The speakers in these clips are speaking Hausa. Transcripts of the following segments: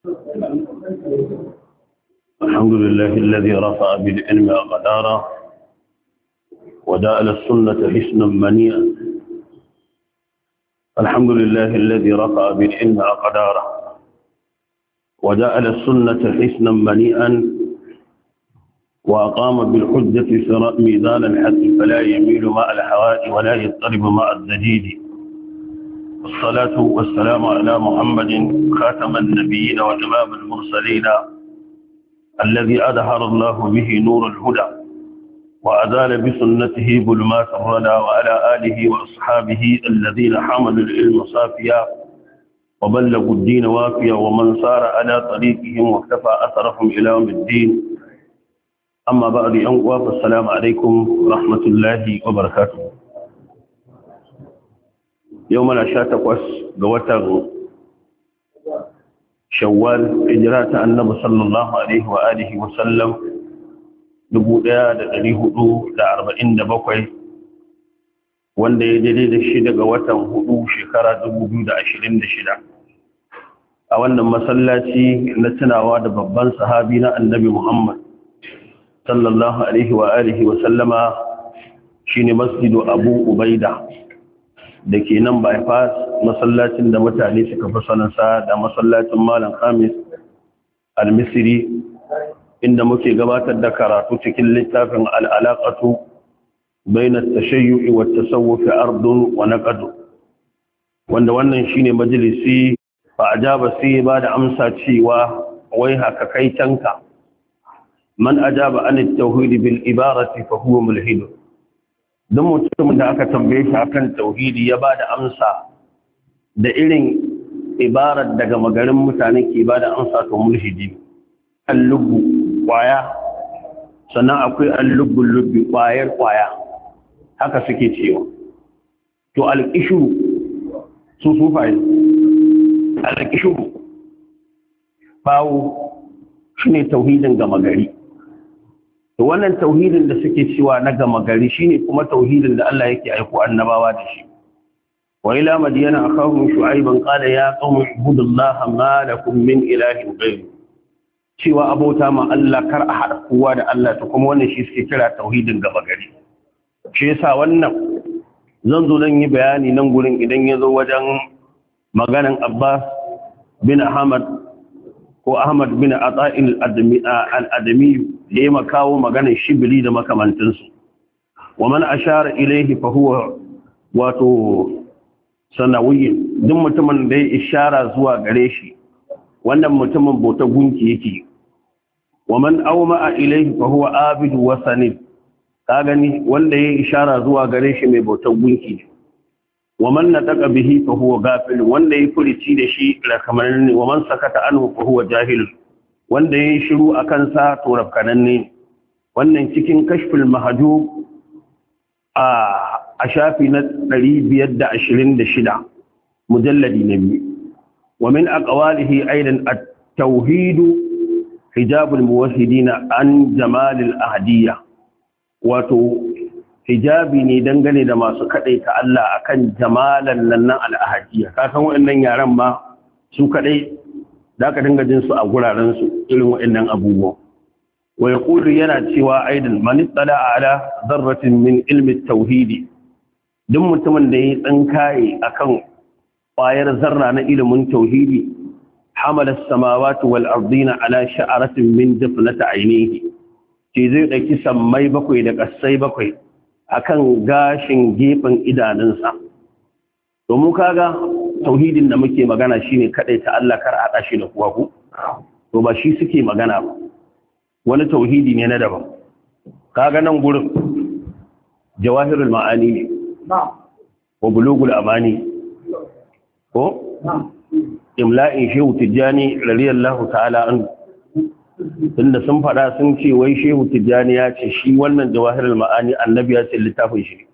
الحمد لله الذي رفع بالعلم أقدارا وجعل السنة حسنا منيئا. الحمد لله الذي رفع بالعلم أقدارا وجعل السنة حسنا منيئا وأقام بالحجة ميزان الحق فلا يميل مع الهواء ولا يضطرب مع الزجيج. والصلاة والسلام على محمد خاتم النبيين وإمام المرسلين الذي أظهر الله به نور الهدى وأزال بسنته ظلمات الردى، وعلى آله وأصحابه الذين حملوا العلم صافيا وبلغوا الدين وافيا ومن سار على طريقهم واكتفى أثرهم إلى يوم الدين. أما بعد أنقوا فالسلام عليكم ورحمة الله وبركاته. يومنا شاتقوس قوة شوال هجرة النبي صلى الله عليه وآله وسلم 1447 wanda ya daidai da shi daga watan 4 shekara 2026 a wannan masallaci na tunawa da babban sahabi na annabi Muhammad sallallahu alaihi wa alihi wa sallama shine masjidu Abu Ubaida da ke nan bypass, masallacin da mutane suka fi sanansa da masallacin Malam Khamis al-Misri, inda muke gabatar da karatu cikin littafin al-alaqatu bayna at-tashayyu'i wa at-tasawwuf ardun wa naqd, wanda wannan shine majalisi fa ajaba sai ba da amsa cewa wai haka kai tanka man ajaba an at-tauhid bil ibarati fa huwa mulhid. don mutumin da aka tambaye shi akan tauhidi ya ba da amsa da irin ibarar daga magarin mutane ke ba da amsa to mulhidi. Al-lubbu kwaya, sannan akwai al-lubbul lubbi kwaya haka suke cewa. To al-qishru su sufaye, al-qishru bawo shine tauhidin gama gari. To wannan tauhidin da suke cewa na gama gari shine kuma tauhidin da Allah yake aiko annabawa da shi. Wa ila madiyana akhahum shu'aiban qala ya qaumi ibudullaha ma lakum min ilahin ghayr. Cewa abota ma Allah kar a hada kowa da Allah, to kuma wannan shi suke kira tauhidin gama gari. Shi yasa wannan zan zo dan yi bayani nan gurin idan ya zo wajen maganan Abbas bin Ahmad ko Ahmad bin Ata'il al-Adami da ya makawo maganar shibili da makamantinsu. Wa man ashara ilaihi fa huwa wato sanawiyyin, duk mutumin da ya ishara zuwa gare shi wannan mutumin bauta gunki yake. Wa man awma'a ilaihi fa huwa abidu wa sanid, ka gani wanda ya ishara zuwa gare shi mai bautar gunki ne. wa man nataka bihi fa huwa ghafil, wanda ya furici da shi rakamanne. wa man sakata anhu fa huwa jahil, wanda ya shiru akan sa to rafkananne. wannan cikin kashful mahjub a shafi na 526 mujalladi na biyu. wa min aqwalihi aidan at-tauhid hijabul muwahhidin an jamalil ahdiyya, wato hijabi ne dangane da masu kaɗai ta Allah akan jamalan nan al'ahadiyya. Ka san waɗannan yaran ma su kaɗai da ka dinga jin su a guraren su irin waɗannan abubuwa. Wa yaqulu yana cewa aidan man ittala ala dharratin min ilmi at-tauhid, duk mutumin da yayi tsinkaye akan ƙwayar zarra na ilimin tauhidi, hamala as-samawati wal ardina ala sha'aratin min dafnati ainihi, ce zai ɗauki sammai bakwai da ƙasai bakwai akan gashin gefen idanunsa. Domin kaga tauhidin da muke magana shine kadai ta Allah, kar a dashi da kuwa ku, to ba shi suke magana ba, wani tauhidi ne na daban. Kaga nan gurin jawahirul ma'ani ne wa bulugul amani ko imla'in shehu tijjani radiyallahu ta'ala anhu, tunda sun faɗa sun ce wai shehu tijjani ya ce shi wannan jawahirul ma'ani annabi ya ce littafin shi,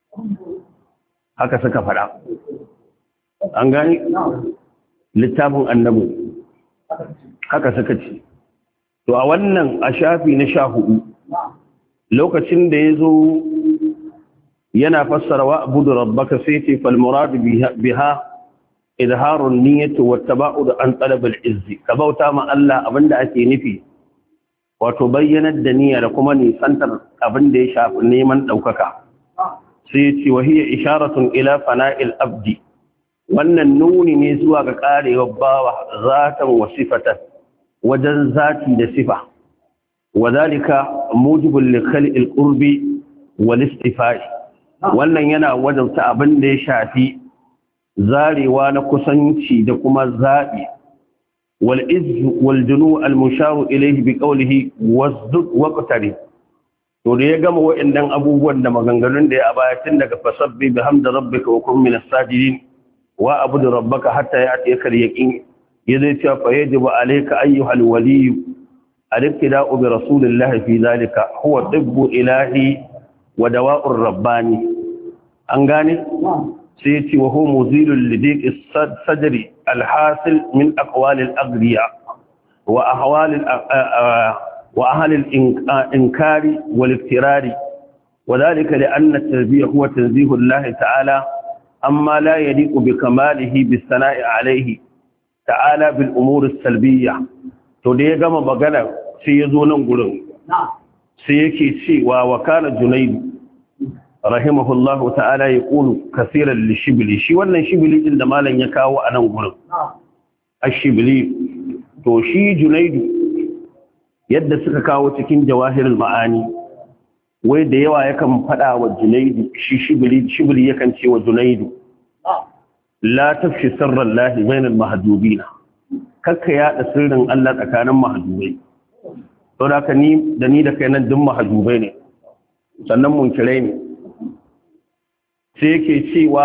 haka suka faɗa. An gani littafin annabi haka suka ce. To a wannan a shafi na 14 lokacin da ya zo yana fassara wa abudu rabbaka sai ce fal murad biha izharun niyyati wa taba'ud an talab al-izz ka bauta ma Allah abinda ake nufi wato bayyanar da niyya da kuma nisantar abinda ya shafi neman daukaka sai ya ce wa hiya isharatun ila fana'il abdi wannan nuni ne zuwa ga karewar bawa zatan wa sifatan wajen zati da sifa wadhalika mujibul li khalqil qurbi wal istifai wannan yana wajabta abin da ya shafi zarewa na kusanci da kuma zabi wal izz wal junu al musharu ilayhi bi qawlihi wasdud waqtari to da ya gama wa'annan abubuwan da maganganun da ya abaya tun daga fasabbi bihamdi rabbika wa kun minas sajidin wa abudu rabbaka hatta ya'tiyaka al-yaqin yadda cewa fa yajibu alayka ayyuhal waliy al-ibtida'u bi rasulillahi fi dhalika huwa tibbu ilahi wa dawa'ur rabbani an gane sai yace wa huwa muzilul lidiq as-sadri al-hasil min aqwal al-aghriya wa ahwal wa ahli al-inkari wal-iftirari وذلك لأن التربية هو تنزيه الله تعالى أما لا يليق بكماله بالثناء عليه تعالى بالأمور السلبية تودي كما بقنا سيزون نقولون سيكي شيء وكان جنيد رحمه الله تعالى يقول كثيرا للشبلي شي wannan shibli din da malan ya kawo a nan gurin ash-shibli to shi junaidu yadda suka kawo cikin jawahirul ma'ani wai da yawa yakan fada wa junaidu shi shibli yakan ce wa junaidu la tafshi sirran lahi bainal mahdubina kakka yada sirrin Allah tsakanin mahdubai to da ka ni da kai nan duk mahdubai ne sannan munkirai ne sai yake cewa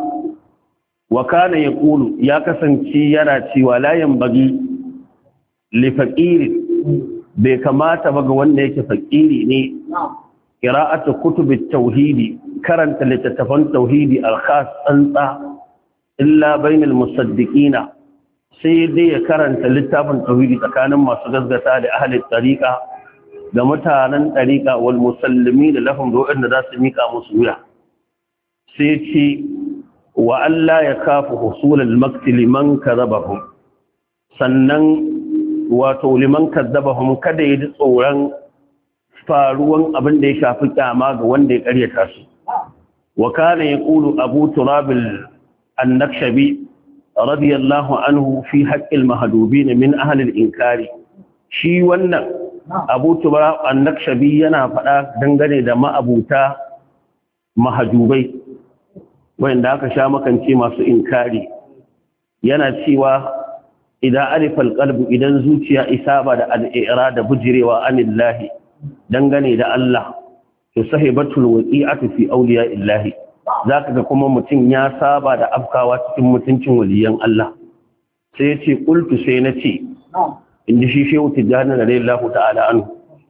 wa kana yaqulu ya kasance yana cewa la yanbaghi li faqiri bai kamata ba ga wanda yake faqiri ne qira'atu kutubit tauhidi karanta littattafan tauhidi al-khas tsantsa illa bainal musaddiqina sai dai ya karanta littafin tauhidi tsakanin masu gaskata da ahli tariqa da mutanen tariqa wal musallimin lahum da wanda za su mika musu wuya sai ce wa Allah ya kafu husul al-maqt liman kadhabahum sannan wato liman kadhabahum kada yi tsoron faruwan abin da ya shafi kyama ga wanda ya karyata su wa kana yaqulu abu turab an-nakshabi radiyallahu anhu fi haqqil mahdubin min ahli al-inkari shi wannan abu turab an-nakshabi yana faɗa dangane da ma'abuta mahjubai wanda aka sha makance masu inkari yana cewa idan alifal qalbu idan zuciya isaba da al-i'rada bujirewa anillahi dangane da Allah to sahibatul waqi'atu fi awliya illahi zaka ga kuma mutun ya saba da afkawa cikin mutuncin waliyan Allah sai yace qultu sai nace inda shi shehu tijani radiyallahu ta'ala anhu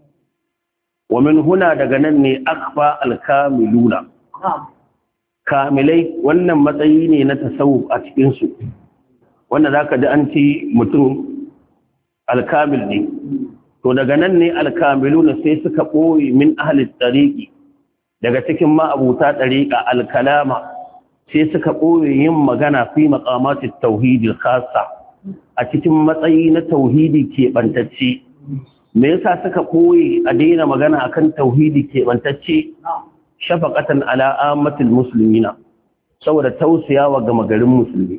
wa min huna daga nan ne akfa al-kamiluna kamilai wannan matsayi ne na tasawuf a cikin su wanda zaka ji an ci mutum al-kamil ne to daga nan ne alkamiluna sai suka ɓoye min ahli tariqi daga cikin ma'abuta tariqa alkalama sai suka ɓoye yin magana fi maqamati tauhid khassa a cikin matsayi na tauhidi keɓantacce me yasa suka ɓoye a daina magana akan tauhidi keɓantacce shafaqatan ala ammatil muslimina saboda tausayawa ga magarin musulmi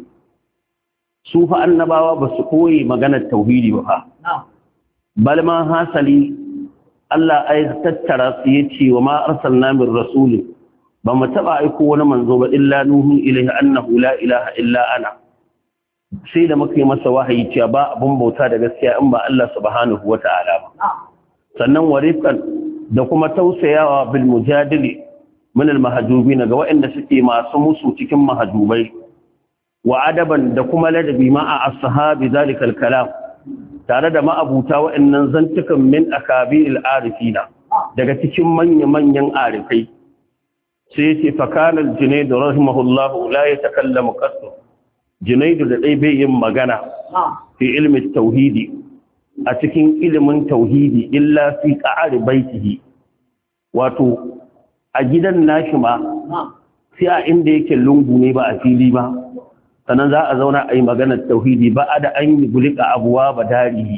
su fa annabawa ba su ɓoye maganar tauhidi ba fa balma hasali Allah ai tattara su yace wa ma arsalna min rasulin ba mu taba aiko wani manzo ba illa nuhu ilaihi annahu la ilaha illa ana sai da muka yi masa wahayi cewa ba abun bauta da gaskiya in ba Allah subhanahu wata'ala ba sannan warifan da kuma tausayawa bil mujadili min al mahjubin ga waɗanda suke masu musu cikin mahjubai wa adaban da kuma ladabi ma'a ashabi zalikal kalam tare da ma'abuta waɗannan zantukan min akabiril arifina daga cikin manya-manyan arifai sai yace fakanal junayd rahimahullahu la yatakallamu qasd junayd da dai bai yin magana fi ilmi tauhidi a cikin ilimin tauhidi illa fi qa'ari baitihi wato a gidan nashi ma sai a inda yake lungu ne ba a fili ba sannan za a zauna a yi maganar tauhidi ba a da an yi gulika abuwa ba darihi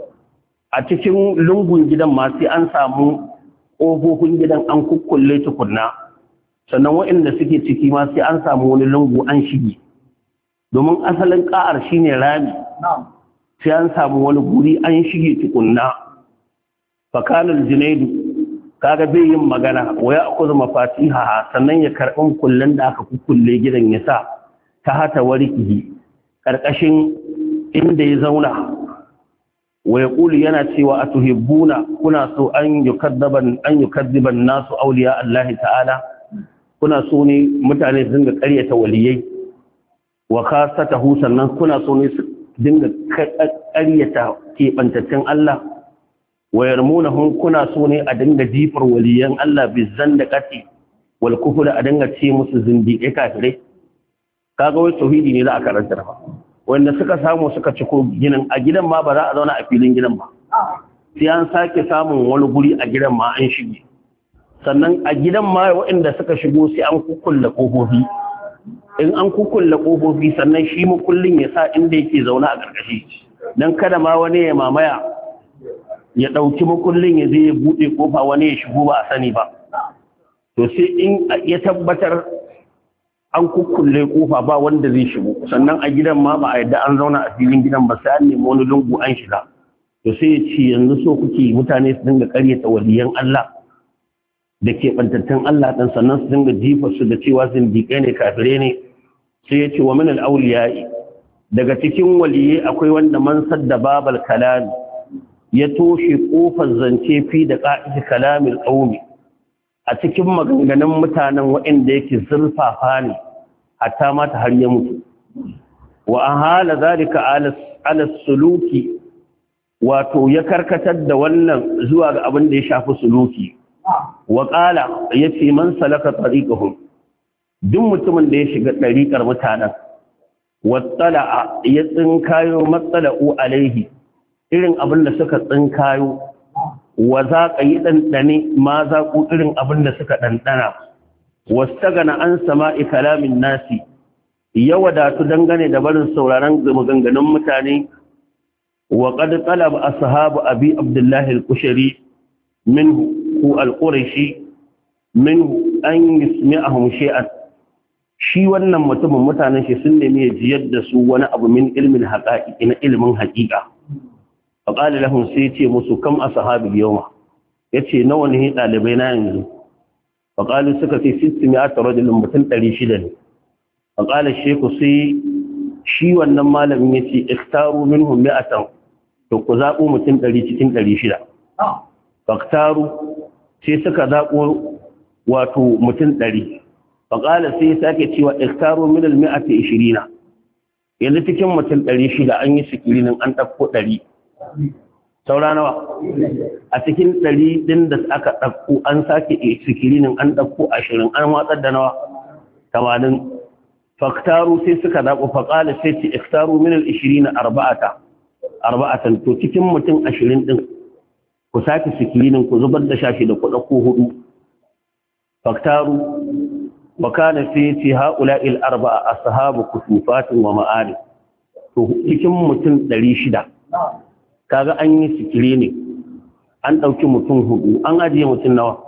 a cikin lungun gidan ma sai an samu ƙofofin gidan an kukkulle tukunna sannan waɗanda suke ciki ma sai an samu wani lungu an shige domin asalin ƙa'ar shine rami sai an samu wani guri an shige tukunna fakanul junaidu kaga bai yin magana waya akuzu mafatiha sannan ya karɓi kullen da aka kukkulle gidan ya sa ta hata warkihi karkashin inda ya zauna waya kulu yana cewa atuhibbuna kuna so an yukaddiban nasu auliya Allah ta'ala kuna so ne mutane su dinga ƙaryata waliyai wa khasatahu sannan kuna so ne su dinga ƙaryata kebantaccen Allah wayarmunahum kuna so ne a dinga jifar waliyan Allah bizan da kati wal kufra a dinga ce musu zindiƙe kafirai kaga wai tauhidi ne za a karanta ba wanda suka samu suka ciko ginin a gidan ma ba za a zauna a filin gidan ba sai an sake samun wani guri a gidan ma an shige sannan a gidan ma waɗanda suka shigo sai an kukkulle kofofi in an kukkulle kofofi sannan shi mukullin ya sa inda yake zauna a ƙarƙashi dan kada ma wani ya mamaya ya ɗauki makullin ya zai ya buɗe ƙofa wani ya shigo ba a sani ba to sai in ya tabbatar an kukkulle ƙofa ba wanda zai shigo sannan a gidan ma ba a yadda an zauna a filin gidan ba sai an nemi wani lungu an shiga to sai ya ce yanzu so kuke mutane su dinga ƙaryata waliyan Allah da ke ɓantattun Allah ɗan sannan su dinga jifa su da cewa zindiƙai ne kafire ne sai ya ce wa min al-awliya'i daga cikin waliyai akwai wanda man sadda babal kalami ya toshe kofar zance fi da ƙa'id kalamin ƙaumi a cikin maganganun mutanen waɗanda yake zurfafa ne hatta mata har ya mutu wa an hala zalika ala suluki wato ya karkatar da wannan zuwa ga abin da ya shafi suluki wa qala yace man salaka tariqahum duk mutumin da ya shiga ɗariƙar mutanen wattala ya tsinkayo matsala'u alaihi irin abin da suka tsinkayo wa za ka yi ɗanɗane ma za ku irin abin da suka ɗanɗana wasu gana an sama'i kalamin nasi ya wadatu dangane da barin sauraron maganganun mutane wa qad talaba ashabu abi abdullahi al-qushari minhu ku al-qurashi minhu an yusmi'ahum shay'an shi wannan mutumin mutanen shi sun nemi ya jiyar da su wani abu min ilmin haqa'iqi na ilmin haqiqa faƙali lahun sai ce musu kam a sahabi yau ya ce nawa ne ɗalibai na yanzu faƙali suka ce 600 rajulun mutum 600 ne faƙali sheku sai shi wannan malamin ya ce iktaru minhum mi'atan to ku zaɓo mutum 100 cikin 600 faktaru sai suka zaɓo wato mutum 100 faƙali sai sake cewa iktaru min al-mi'ati 20 yanzu cikin mutum 600 an yi sikirinin an ɗauko 100 saura nawa a cikin 100 din da aka ɗauko an sake sikirinin an ɗauko 20 an watsar da nawa 80 faktaru sai suka zaɓo faƙala sai ce iktaru min al-20 arba'atan to cikin mutum 20 din ku sake sikirinin ku zubar da shashi da ku ɗauko 4 faktaru wa kana sai ce ha'ula'il arba'a ashabu kusufatin wa ma'arif to cikin mutum 600 kaga an yi sikiri ne an ɗauki mutum 4 an ajiye mutum nawa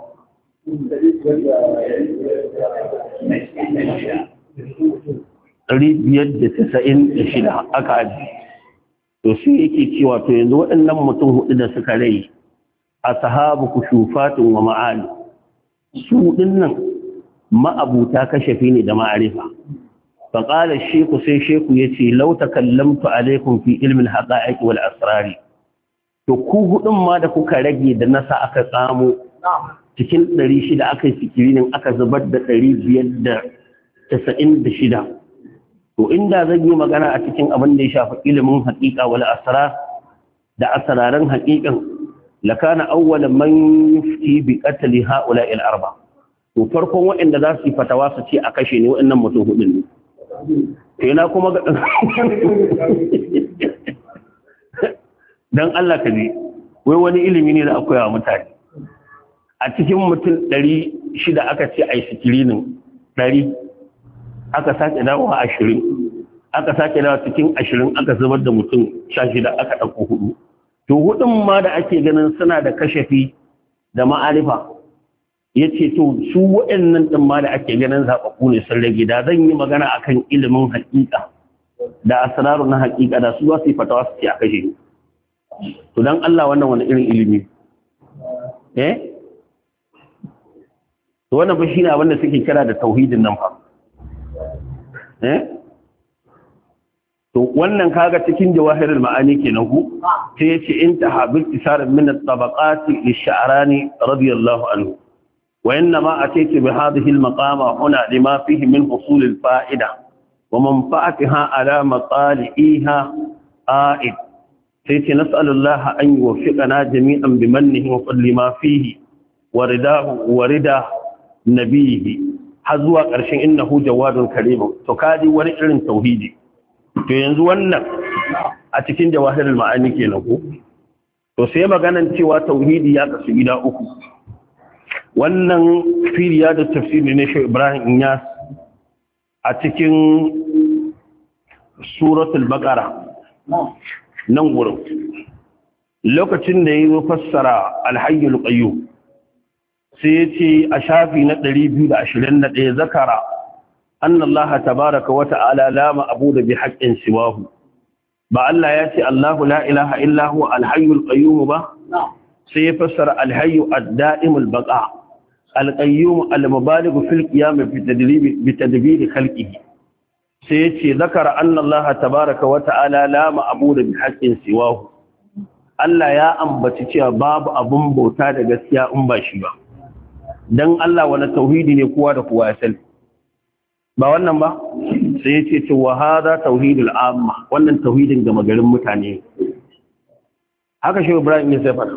shida aka ajiye to shi yake cewa to yanzu waɗannan mutum 4 da suka rai a sahabu kushufatin wa ma'ali su dinnan ma'abuta kashafi ne da ma'arifa faƙalar sheku sai sheku ya ce lauta kallamtu alaikum fi ilmin haƙa'iƙi wal asrari to ku hudun ma da kuka rage da nasa aka tsamo cikin 600 aka yi fikirinin aka zubar da 596 to inda zan yi magana a cikin abin da ya shafi ilimin haƙiƙa wal asrar da asraran haƙiƙan lakana awwalan man yufti bi qatl ha'ula'i al-arba to farkon waɗanda za su yi fatawa su ce a kashe ne waɗannan mutum hudun ne ina kuma ga dan Allah ka ji wai wani ilimi ne da akwai wa mutane a cikin mutum 600 aka ce ai sikirinin 100 aka sake dawowa 20 aka sake dawa cikin 20 aka zubar da mutum 16 aka ɗauko 4 to hudun ma da ake ganin suna da kashafi da ma'arifa ya ce to su waɗannan ɗin ma da ake ganin zaɓaɓɓu ne sun rage da zan yi magana akan ilimin haƙiƙa da asrarun na haƙiƙa da su za su yi fatawa su ce a kashe to don Allah wannan wani irin ilimi to wannan ba shine abin da suke kira da tauhidin nan fa to wannan kaga cikin jawahirul ma'ani kenan ku sai yace intaha bil isar min at-tabaqat lish-sha'rani radiyallahu anhu wa inma ataytu bi hadhihi al-maqama huna lima fihi min husul al-fa'ida wa manfa'atiha ala matali'iha a'id sai ce nas'alullaha an yuwaffiqana jami'an bi mannihi wa fadli ma fihi wa ridahu wa rida nabihi har zuwa ƙarshen innahu jawadun karim to kaji wani irin tauhidi to yanzu wannan a cikin jawahirul ma'ani kenan ko to sai maganan cewa tauhidi ya kasu gida uku wannan firiya da tafsiri ne Sheikh Ibrahim Inyas a cikin suratul baqara nan gurin lokacin da yayi fassara al-hayyul qayyum sai yace a shafi na 221 zakara anna Allah tabaaraka wa ta'ala la ma'budu bi haqqin siwahu ba Allah yace Allahu la ilaha illa huwa al-hayyul qayyum ba sai ya fassara al-hayyu ad-da'imul baqa al-qayyum al-mubaligh fil qiyam bi tadbir khalqihi sai yace zakara anna Allah tabaaraka wa ta'ala la ma'budu bi haqqin siwahu Allah ya ambaci cewa babu abun bauta da gaskiya in ba shi ba dan Allah wani tauhidi ne kowa da kowa ya sani ba wannan ba sai yace cewa hada tauhidul amma wannan tauhidin ga magarin mutane haka shi Ibrahim ya sai fara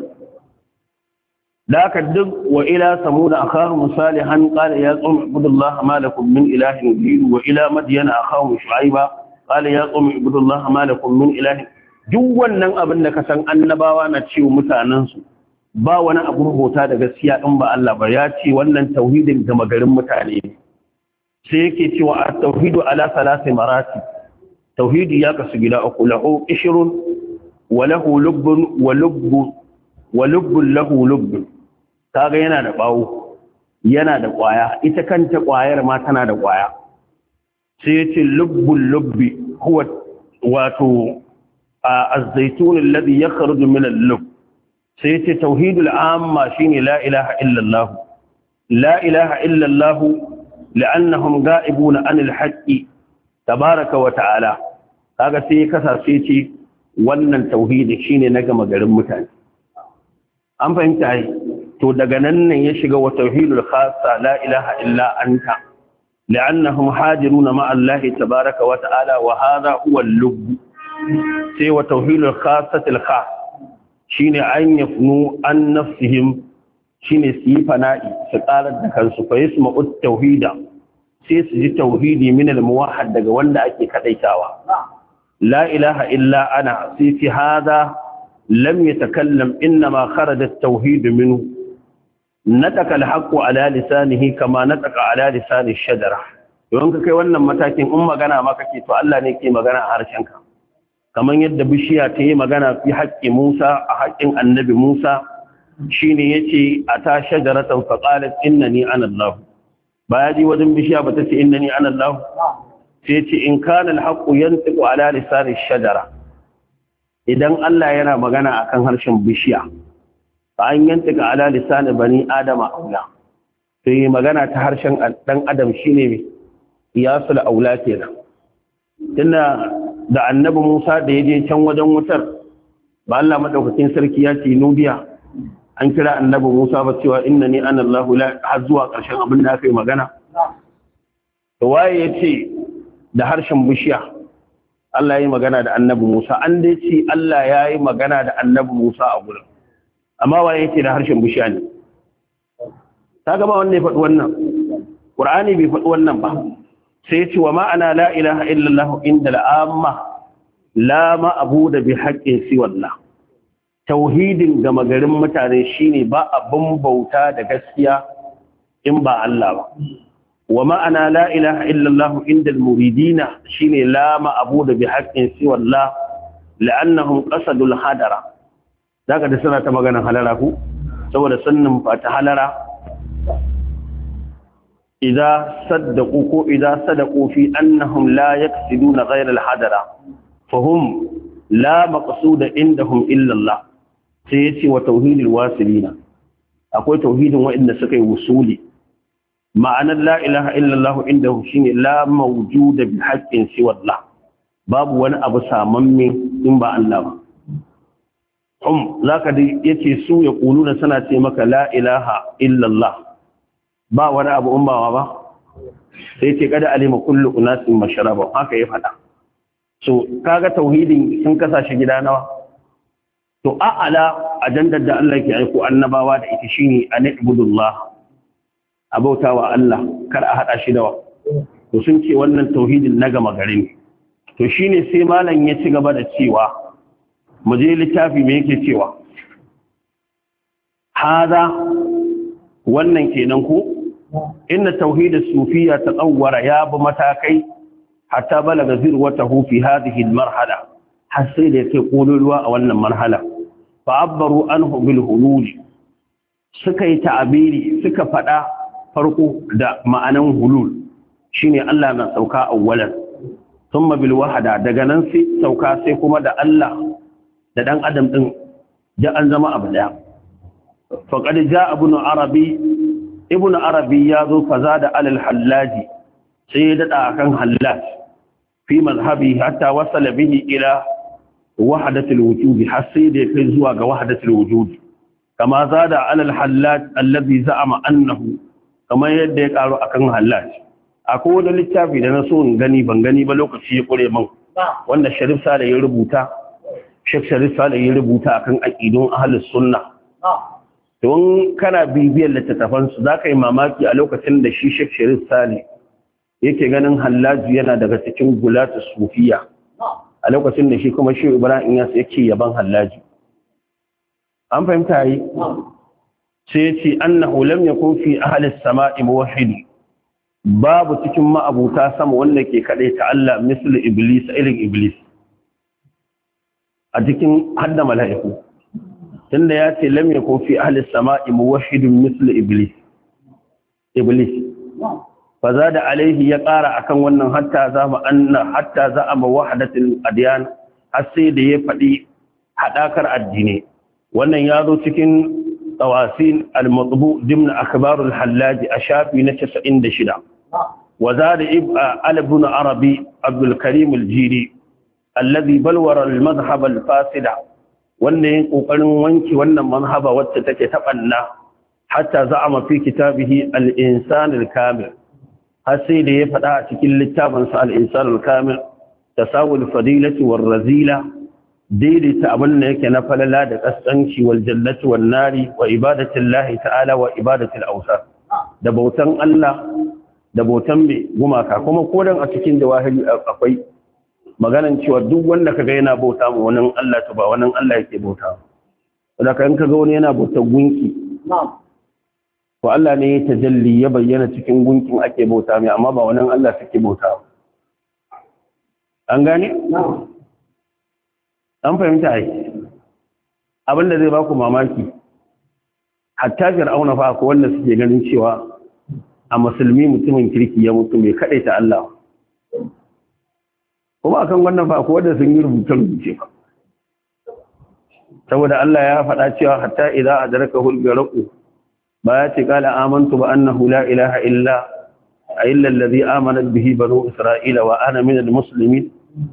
da aka duk wa ila samuda akahum salihan qala ya qawmi ibudullaha ma lakum min ilahin ghayru wa ila madyana akahum shu'aiba qala ya qawmi ibudullaha ma lakum min ilahin duk wannan abin da ka san annabawa na cewa mutanen su ba wani abun bauta da gaskiya in ba Allah ba ya ce wannan tauhidin ga magarin mutane sai yake cewa at-tauhidu ala salasi marati tauhidi ya kasu gida uku lahu ishrun wa lahu lubbun wa lubbun lahu lubbun kaga yana da bawo yana da kwaya ita kanta kwayar ma tana da kwaya sai yace lubbul lubbi huwa wato az-zaytun alladhi yakhruju min al-lubb sai yace tauhidul amma shine la ilaha illa Allah la ilaha illa Allah لأنهم غائبون عن الحق تبارك وتعالى kaga sai ya kasance ce wannan tauhidi shine na gama garin mutane an fahimta ai to daga nan ne ya shiga wa tauhidul khassa la ilaha illa anta li'annahum hajiruna ma Allah tabaaraka wa ta'ala wa hadha huwa al-lubb sai wa tauhidul khassatil khass shine an yafnu an nafsihim shine su yi fana'i su ƙarar da kansu fa yasma tauhida sai su ji tauhidi min al-muwahhid daga wanda ake kadaitawa la ilaha illa ana sai fi hada lam yatakallam inma kharaja at-tauhid minhu nataka al-haqqu ala lisanihi kama nataka ala lisani ash-shajara don ka kai wannan matakin in magana ma kake to Allah ne ke magana a harshenka kaman yadda bishiya ta yi magana fi haƙƙi Musa a haƙƙin annabi Musa shine yace ata shajaratan faqalat innani ana Allah ba yaji wajen bishiya ba tace innani ana Allah sai yace in kana alhaqu yantiqu ala lisan ash-shajara idan Allah yana magana akan harshen bishiya fa an yantiqa ala lisan bani adama aula sai magana ta harshen dan adam shine iyasul aula kenan tunda da annabi Musa da yaje can wajen wutar ba Allah madaukakin sarki ya ce nudiya an kira annabi Musa ba cewa innani ana Allah la har zuwa ƙarshen abin da aka yi magana to waye yace da harshen bishiya Allah yayi magana da annabi Musa an dai ce Allah yayi magana da annabi Musa a gurin amma waye yace da harshen bishiya ne kaga ba wanne faɗi wannan Qur'ani bai faɗi wannan ba sai yace wa ma'ana la ilaha illa Allah inda al'amma la ma'budu bi haqqin siwa Allah tauhidin gama garin mutane shine ba abin bauta da gaskiya in ba Allah ba wa ma'ana la ilaha illallah inda al-muridina shine la ma'budu bi haqqin siwa Allah la'annahum qasadul hadara daga da suna ta maganar halara ku saboda sannan fata halara idza sadaqu fi annahum la yaqsiduna ghayra al-hadara fahum la maqsuda indahum illa Allah sai yace wa tauhidil wasilina akwai tauhidin wa'inda suka yi wusuli ma'anar la ilaha illallah indahum shine la mawjuda bi haqqin siwa Allah babu wani abu samamme in ba Allah ba zaka dai yace su ya kuluna sana ce maka la ilaha illallah ba wani abu ummawa ba sai ce kada alima kullu unasin masharaba haka ya fada so kaga tauhidin sun kasa shi gida nawa to a'ala ajandar da Allah ke aiko annabawa da ita shine anibudullah abautawa Allah kar a hada shi da to sun ce wannan tauhidin na gama gari ne to shine sai malam ya ci gaba da cewa mu je littafi me yake cewa hada wannan kenan ko inna tauhid as-sufiyya tatawwara ya bi matakai hatta balaga zirwatahu fi hadhihi al-marhala har sai da yake kololuwa a wannan marhala fa abbaru anhu bil hulul suka yi ta'abiri suka fada farko da ma'anan hulul shine Allah na sauka awwalan thumma bil wahda daga nan sai sauka sai kuma da Allah da dan adam din da an zama abu daya faqad jaa ibn arabi yazo fazada alal hallaji sai ya dada akan hallaj fi mazhabi hatta wasala bihi ila wahdatul wujud har sai da kai zuwa ga wahdatul wujud kama zada alal hallaj alladhi za'ama annahu kamar yadda ya karo akan hallaj akwai wani littafi da na so in gani ban gani ba lokaci ya kure man wanda Sharif Saleh ya rubuta Sheikh Sharif Saleh ya rubuta akan aqidun ahlus sunna don kana bibiyar littattafan su zaka yi mamaki a lokacin da shi Sheikh Sharif Saleh yake ganin hallaji yana daga cikin gulatu sufiya a lokacin da shi kuma Sheikh Ibrahim Iyas yake yaban hallaji an fahimta yi sai ce annahu lam yakun fi ahli as-sama'i muwahhid babu cikin ma'abuta sama wanda ke kadai ta Allah mislu iblis irin iblis a cikin hadda mala'iku tunda ya ce lam yakun fi ahli as-sama'i muwahhid mislu iblis fa zada alaihi ya ƙara akan wannan hatta za'ama wahdatul adyan har sai da ya faɗi hadakar addini wannan ya zo cikin tawasil al-matbu dimna akhbarul hallaj ashafi na 96 وزاد على ابن عربي عبد الكريم الجيري الذي بلور المذهب الفاسد wanda yin kokarin wanki wannan manhaba wacce take tabanna hatta za'ama fi kitabihi al-insan al-kamil har sai da ya fada a cikin littafin sa al-insan al-kamil tasawul fadilati war razila daidaita abin da yake na falala da kasanci wal jannati wan nari wa ibadatillahi ta'ala wa ibadatil awsat da bautan Allah da bautan mai gumaka kuma kodan a cikin jawahiri akwai maganan cewa duk wanda kaga yana bauta mu wannan Allah to ba wannan Allah yake bauta ba ka in kaga wani yana bauta gunki to Allah ne ya tajalli ya bayyana cikin gunkin ake bauta mai amma ba wannan Allah suke bauta an gane an fahimta ai abinda zai baku mamaki hatta fir'auna fa akwai wanda suke ganin cewa a musulmi mutumin kirki ya mutu mai ta Allah kuma akan wannan fa akwai wanda sun yi rubuce fa saboda Allah ya faɗa cewa hatta idza adrakahu al-gharq ba ya ce qala amantu bi annahu la ilaha illa alladhi amanat bihi banu isra'ila wa ana min al-muslimin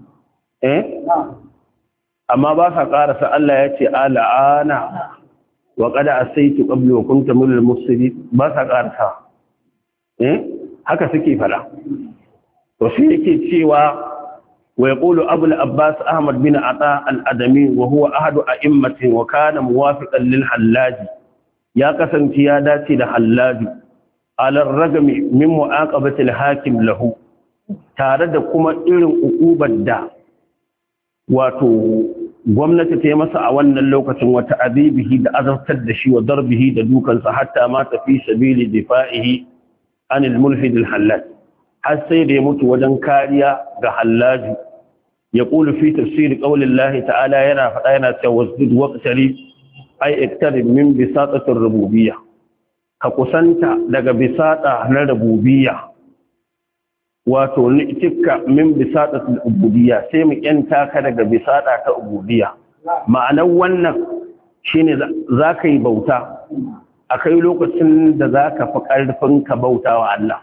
amma ba ka karasa Allah ya ce al'ana wa qad asaytu qablu wa kuntu min al-mufsidin ba ka karasa haka suke fara to shi yake cewa wa yaqulu abu al-abbas ahmad bin ata al-adami wa huwa ahadu a'immati wa kana muwafiqan lil hallaj ya kasance ya dace da hallaj ala ragami min mu'aqabati al-hakim lahu tare da kuma irin ukubar da wato gwamnati ta yi masa a wannan lokacin wata abibihi da azabtar da shi wa darbihi da dukansa hatta ma tafi sabili difa'ihi anil mulhid al-hallaj har sai da ya mutu wajen kariya ga hallaju ya qulu fi tafsir qaulillahi ta'ala yana faɗa yana cewa wasjud waqtari ay iktarib min bisatatir rububiyyah ka kusanta daga bisata na rububiyya wato tikka min bisatatil ubudiyya sai mu kyanta ka daga bisata ta ubudiyya ma'anar wannan shine zaka yi bauta akai lokacin da zaka fi karfin ka bauta wa Allah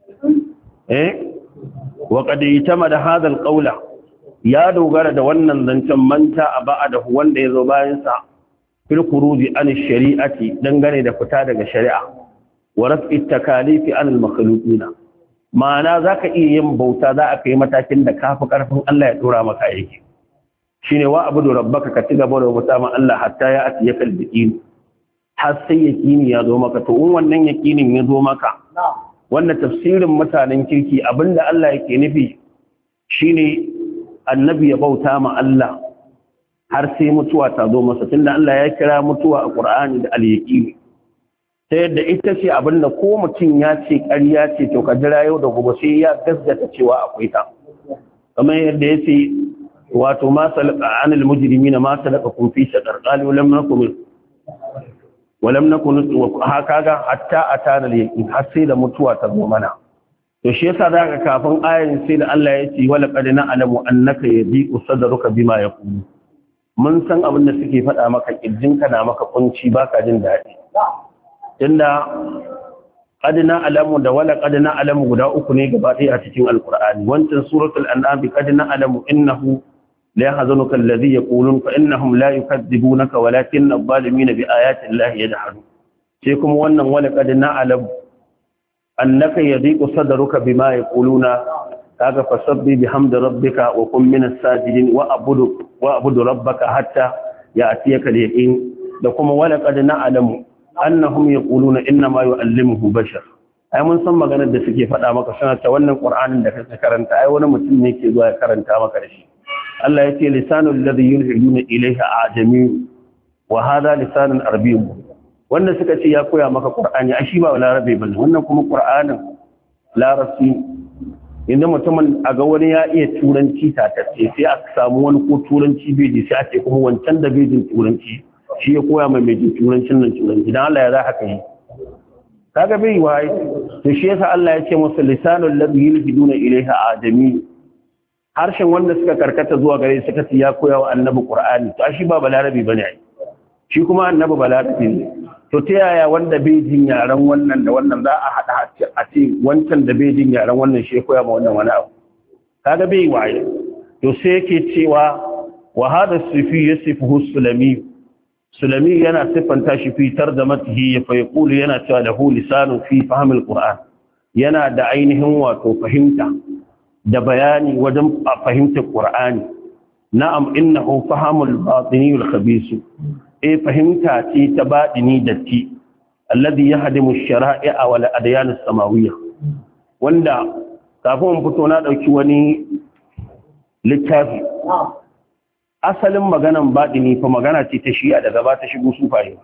wa qad itamada hadha alqawla ya dogara da wannan zancen manta a ba'da wanda yazo bayan sa fil khuruji an shari'ati dangane da fita daga shari'a wa raf'i takalifi an al-makhluqina ma'ana zaka iya yin bauta za a kai matakin da kafi karfin Allah ya dora maka yake shine wa abudu rabbaka ka cigaba da bauta ma Allah hatta ya ati yakal biqin har sai yaqini ya zo maka to in wannan yaqinin ya zo maka wannan tafsirin mutanen kirki abinda Allah yake nufi shine annabi ya bauta ma Allah har sai mutuwa ta zo masa tunda Allah ya kira mutuwa a Qur'ani da al-yaqini ta yadda ita ce abinda ko mutum ya ce ƙarya ce to ka jira yau da gobe sai ya gaskata cewa akwai ta kamar yadda ya ce wato ma salaka anil mujrimina ma salaka kun fi shaqar qalu lam nakum walam nakun hakaga hatta atana al-yaqin har sai da mutuwa ta zo mana to shi yasa zaka kafin ayin sai da Allah ya ce wala qad na'lamu annaka yadiqu sadruka bima yaqulu mun san abin da suke faɗa maka kirjinka na maka kunci baka jin daɗi tunda qad na'lamu da wala qad na'lamu guda uku ne gaba ɗaya a cikin alqur'ani wancan suratul an'am qad na'lamu innahu la yahzunuka alladhi yaqulun fa innahum la yukadzibunaka walakinna adh-dhalimina bi ayati llahi yajhadun sai kuma wannan wala qad na'lamu annaka yadhiqu sadruka bima yaquluna kaga fasabbi bihamdi rabbika wa kun minas sajidin wa abudu rabbaka hatta ya'tiyaka al-yaqin da kuma wala qad na'lamu annahum yaquluna inna ma yu'allimuhu bashar ai mun san maganar da suke faɗa maka suna ta wannan qur'anin da kake karanta ai wani mutum ne ke zuwa ya karanta maka da shi Allah ya ce lisanul ladhi yulhiduna ilayha ajami wa hadha lisanun arabiy wanda suka ce ya koya maka qur'ani ai shi ba larabe bane wannan kuma qur'anin larabci inda mutumin a ga wani ya iya turanci tatacce sai aka samu wani ko turanci bai ji sai a ce kuma wancan da bai jin turanci shi ya koya mai mai turancin nan turanci dan Allah ya za haka yi kaga bai wai to shi yasa Allah ya ce musu lisanul ladhi yulhiduna ilayha adami harshen wanda suka karkata zuwa gare suka ce ya koya wa annabi qur'ani to shi ba balarabi bane ai shi kuma annabi balarabi ne to ta yaya wanda bai jin yaran wannan da wannan za a hada a ce wancan da bai jin yaran wannan shi ya koya ma wannan wani abu kaga bai wai to sai yake cewa wa hada sifi yasifuhu sulami yana siffanta shi fitar da matihi ya fayqulu yana cewa lahu lisanun fi fahmil qur'an yana da ainihin wato fahimta da bayani wajen fahimtar qur'ani na'am innahu fahamul batiniyul khabis fahimta ce ta batini datti alladhi yahdimu ash-shara'i'a wal adyan as-samawiyya wanda kafin fito na dauki wani littafi asalin maganan baɗini fa magana ce ta shi'a daga ba ta shigo sufaye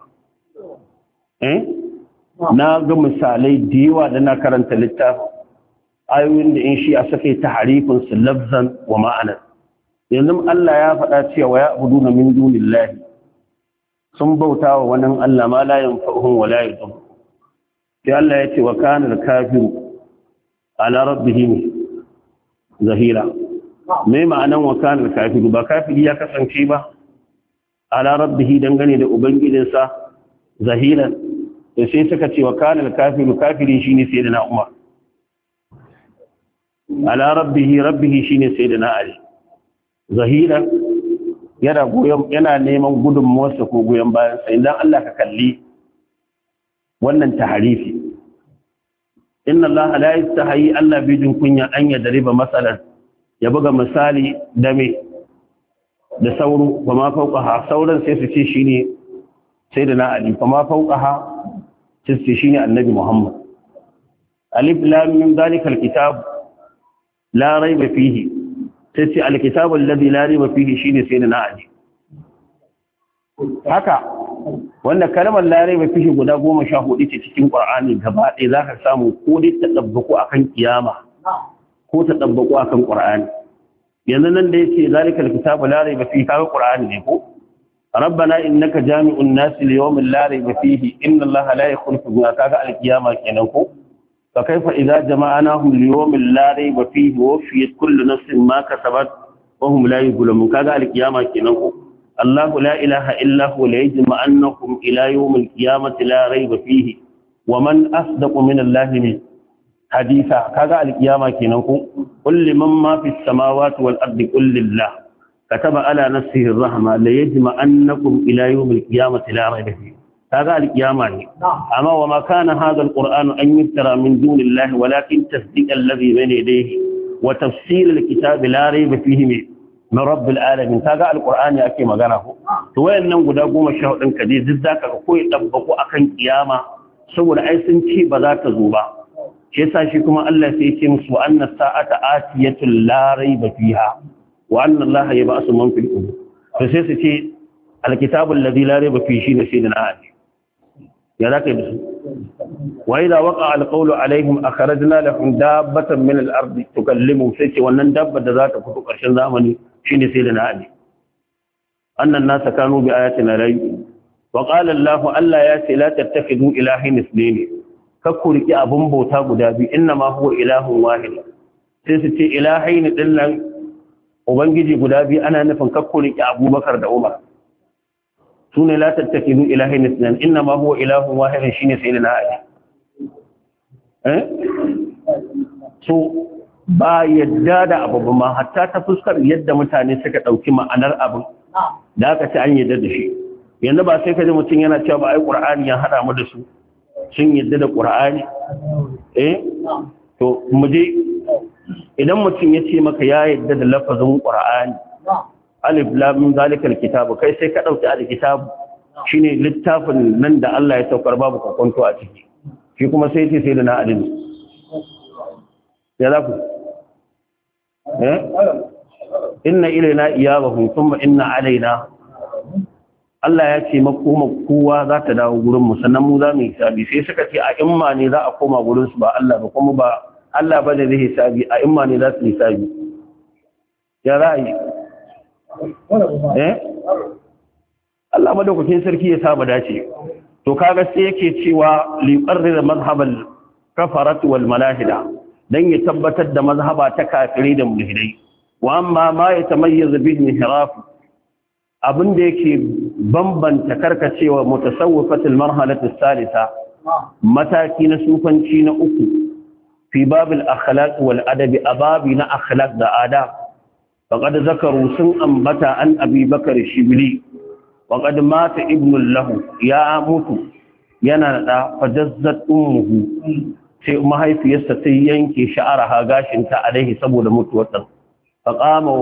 na ga misalai da yawa da na karanta littafin ayoyin da in shi'a suka yi taharifin su lafzan wa ma'anar yanzu Allah ya faɗa cewa ya abudu na min dunillahi sun bauta wa wani Allah ma la yanfa'uhum wa la yadhur sai Allah ya ce wa kana al-kafiru ala rabbih zahira me ma'anan wa kana kafiru ba kafiri ya kasance ba ala rabbihi dangane da ubangijinsa zahiran to sai suka ce wa kana kafiru kafiri shine sayyidina Umar ala rabbihi shine sayyidina Ali zahiran yana neman gudunmuwarsa ko goyon bayan sa idan Allah ka kalli wannan taharifi inna Allah la yastahi Allah bi jin kunya an yadriba masalan ya buga misali da sauro ba ma fauqaha sauran sai su ce shine sayyidina Ali ba ma fauqaha sai su ce shine annabi Muhammad alif lam mim zalika alkitab la rayba fihi sai ce alkitab alladhi la rayba fihi shine sayyidina Ali haka wanda kalmar la raiba fihi guda 14 ce cikin Qur'ani gaba ɗaya zaka samu ko dai ta dabbaku akan kiyama ko ta dabbaku akan Qur'ani. yanzu nan da yake zalikal kitabu la raiba fihi kaga Qur'ani ne ko rabbana innaka jami'un nas li yawmin la raiba fihi inna allaha la yakhlufu ma kaga al-qiyama kenan ko fa kaifa idza jama'nahum li yawmin la raiba fihi wa fiyat kullu nafsin ma kasabat wa hum la yuzlamun kaga al-qiyama kenan ko الله لا إله إلا هو ليجمعنكم إلى يوم القيامة لا ريب فيه ومن أصدق من الله من حديثا كذا القيامة كنكم قل لمن ما في السماوات والأرض قل لله كتب على نفسه الرحمة ليجمعنكم إلى يوم القيامة لا ريب فيه كذا القيامة أما وما كان هذا القرآن أن يفترى من دون الله ولكن تصديق الذي بين يديه وتفسير الكتاب لا ريب فيه na rabbil alamin kaga alqur'ani ake magana ko to wayannan guda 14 din ka dai duk zaka ga koyi dabbako akan kiyama saboda ai sun ce ba za ta zo ba shi yasa shi kuma Allah sai ya ce musu anna sa'ata atiyatul la rayba fiha wa anna Allah yab'asu man fil qubur to sai su ce alkitabul ladhi la rayba fihi shine sayyidina ali ya zaka yi su wa idha waqa alqawlu alaihim akhrajna lahum dabbatan min al-ardi tukallimu sai ce wannan dabba da za ta fito karshen zamani shine sai da na'adi annan nasa kanu bi ayatina la yu'minu wa qala Allah ya ce la tattakhidhu ilahin ithnain kakku riki abun bauta guda biyu inna ma huwa ilahun wahid sai su ce ilahaini dillan ubangiji guda biyu ana nufin kakku riki Abubakar da Umar sune la tattakhidhu ilahin ithnain inna ma huwa ilahun wahid shine sai da na'adi so ba yadda da abu ba ma hatta ta fuskar yadda mutane suka ɗauki ma'anar abin da aka ci an yadda da shi yanzu ba sai ka ji mutum yana cewa ba ai ƙur'ani ya haɗa mu da su sun yadda da ƙur'ani to mu je idan mutum ya ce maka ya yadda da lafazin ƙur'ani alif lam mim zalikal kitabu kai sai ka ɗauki al-kitabu shine littafin nan da Allah ya saukar babu kokonto a ciki shi kuma sai ce sai da na adini ya za ku inna ilaina iyabahum thumma inna alaina Allah ya ce makoma kowa za ta dawo gurin mu sannan mu za mu hisabi sai suka ce a imma ne za a koma gurin su ba Allah ba kuma ba Allah ba da zai hisabi a imma ne za su hisabi ya ra'ayi Allah madaukakin sarki ya saba dace to kaga sai yake cewa li qarrir mazhabal kafarat wal malahida dan ya tabbatar da mazhaba ta kafirai da mulhidai wa amma ma yatamayyazu bihi inhiraf abinda yake bambanta karkacewa mutasawwifatul marhalatu salisa mataki na sufanci na uku fi babil akhlaq wal adabi ababi na akhlaq da adab faqad zakaru sun ambata an abi bakar shibli waqad mata ibnu lahu ya mutu yana da fajazzat ummuhu sai mahaifiyarsa sai yanke sha'araha gashinta alaihi saboda mutuwar dan faqama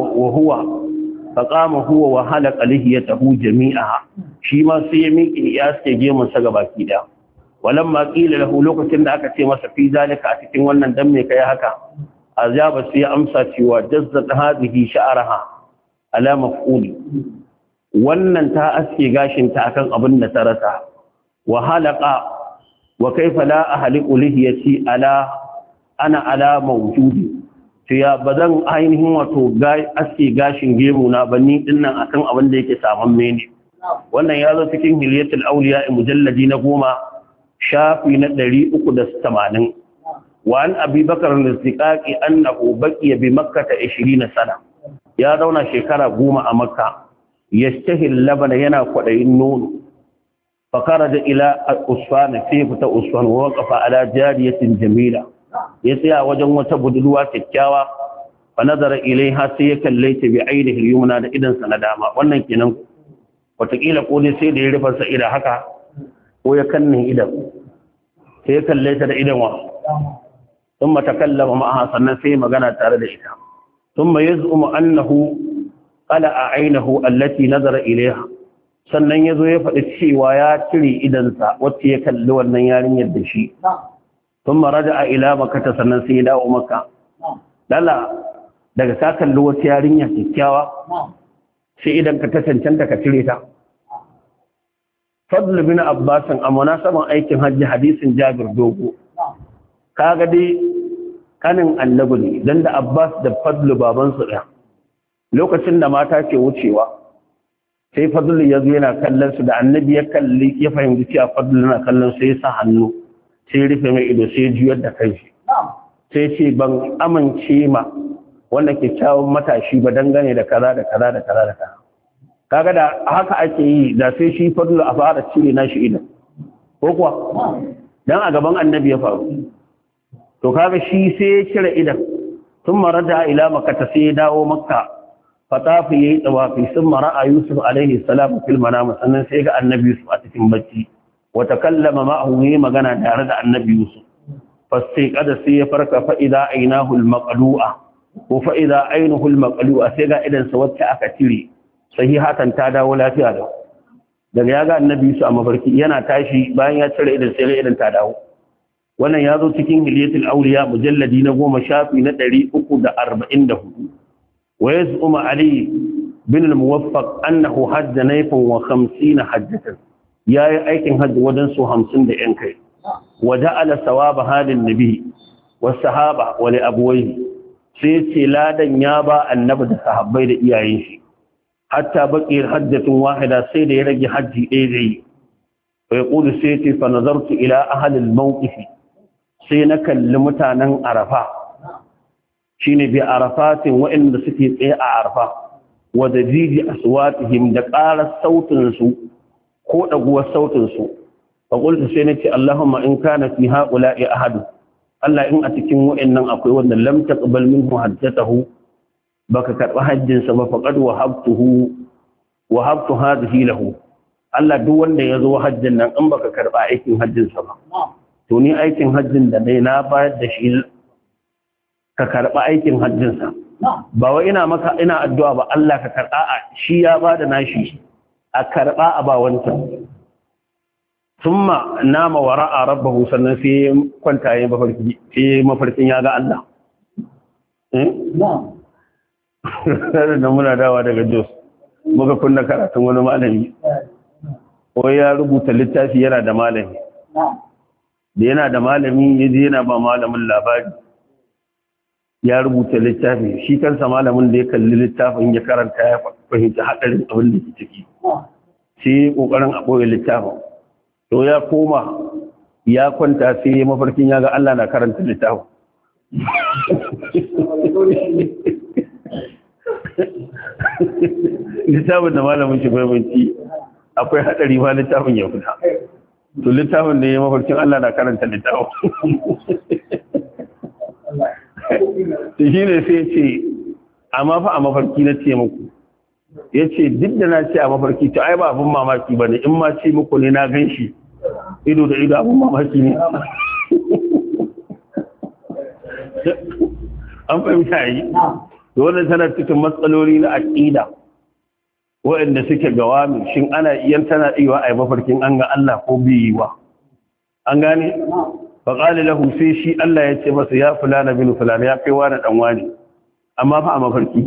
huwa wa halaqa lihiyatahu jami'aha shi ma sai ya miƙe ya sake gemun sa gabaki da walamma qila lahu lokacin da aka ce masa fi zalika a cikin wannan dan me kai haka azaba sai amsa cewa jazzat hadhihi sha'araha ala maf'uli wannan ta aske gashinta akan abin da ta rasa wa halaqa wa kaifa la ahliqu lihiyati ana ala mawjudi to ya bazan ainihin wato aske gashin gemu na banni dinnan akan abin da yake saman mene wannan ya zo cikin hilyatul awliya mujalladi na 10 shafi na 380 wa an abi bakar al-siqaqi annahu baqiya bi makkah 20 sana ya zauna shekara 10 a makka yastahil labana yana kwadayin nono فخرج إلى أسفان سيفة أسفان ووقف على جارية جميلة يسيا وجن وتبدلوا كتاوى فنظر إليها سيكا ليت بعينه اليمنى إذن سنداما wannan kenan wataƙila ko dai sai da ya rufa sa ida haka ko ya kanne idan sai ya kalle ta da idan wa thumma takallama ma'aha sannan sai magana tare da ita thumma yaz'umu annahu qala a'aynahu allati nazara ilayha sannan ya zo ya faɗi cewa ya cire idansa wacce ya kalli wannan yarinyar da shi sun maraja a ila makata sannan sai ya dawo maka lala daga ka kalli wata yarinya kyakkyawa sai idan ka ta cancanta ka cire ta Fadl bin Abbas a munasaban aikin hajji hadisin Jabir dogo kaga dai kanin annabi ne dan da Abbas da Fadl baban su ɗaya lokacin da mata ke wucewa sai Fadl ya zo yana kallon su da annabi ya fahimci cewa Fadl yana kallon sai ya sa hannu sai rufe mai ido sai juyar da kai sai ce ban amince ma wanda ke kyawun matashi ba dangane da kaza da kaza da kaza da kaza kaga da haka ake yi da sai shi Fadl a fara cire nashi idan ko kuwa dan a gaban annabi ya faru to kaga shi sai ya cire idan thumma rada ila makkah sai ya dawo makka fatafi yayi tawafi thumma ra'a yusuf alaihi salam fil manam sannan sai ga annabi yusuf a cikin bacci wa takallama ma'ahu yi magana tare da annabi yusuf fasai kada sai ya farka fa idza aynahu al maqlu'a ko fa idza aynuhu al maqlu'a sai ga idan sa wacce aka cire sahihatan ta dawo lafiya da daga ya ga annabi su a mafarki yana tashi bayan ya cire idan sai idan ta dawo wannan ya zo cikin hilyatul awliya mujalladi na 10 shafi na 344 wa yaz'um ali bin al-muwaffaq annahu hajja nayfan wa 50 hajjatan yayi aikin hajji wajen su 50 da yan kai wa ja'ala sawaba halin nabi was sahaba wa li abwayhi sai ce ladan ya ba annabi da sahabbai da iyayen shi hatta baqi hajjatun wahida sai da ya rage haji ɗaya zai fa yaqulu sai ce fa nazartu ila ahli al-mawqif sai na kalli mutanen arafa shine bi arafatin wa'anda suke tsaye a arafa wa dadiji aswatihim da ƙarar sautin su ko daguwar sautin su fa qultu sai nace Allahumma in kana fi haula'i ahad Allah in a cikin wa'annan akwai wanda lam taqbal minhu hajjatahu baka karba hajjinsa ba faqad wahabtu hadhihi lahu Allah duk wanda yazo hajjin nan in baka karba aikin hajjinsa ba to ni aikin hajjin da dai na bayar da shi ka karba aikin hajjinsa ba wai ina addu'a ba Allah ka karba shi ya bada nashi a karba a ba wancan thumma nama wara'a rabbahu sannan sai kwanta yayin mafarki sai mafarkin ya ga Allah da muna dawa daga Jos muka kunna karatun wani malami wai ya rubuta littafi yana da malami da yana da malami yaje yana ba malamin labari ya rubuta littafi shi kansa malamin da ya kalli littafin ya karanta ya fahimci hadarin abin da ke ciki sai kokarin a boye littafin to ya koma ya kwanta sai mafarkin ya ga Allah na karanta littafin littafin da malamin shi baibanci akwai hadari ma littafin ya fita to littafin da ya mafarkin Allah na karanta littafin to shi ne sai ce amma fa a mafarki na ce muku ya ce duk da na ce a mafarki to ai ba abin mamaki ba ne in ma ce muku ne na gan shi ido da ido abin mamaki ne an fahimta yi wannan tana cikin matsaloli na aqida waɗanda suke gawami shin ana iyan tana iya ai mafarkin an ga Allah ko biyiwa an gane fa qala lahu sai shi Allah ya ce masa ya fulana bin fulana ya kai wani dan wani amma fa a mafarki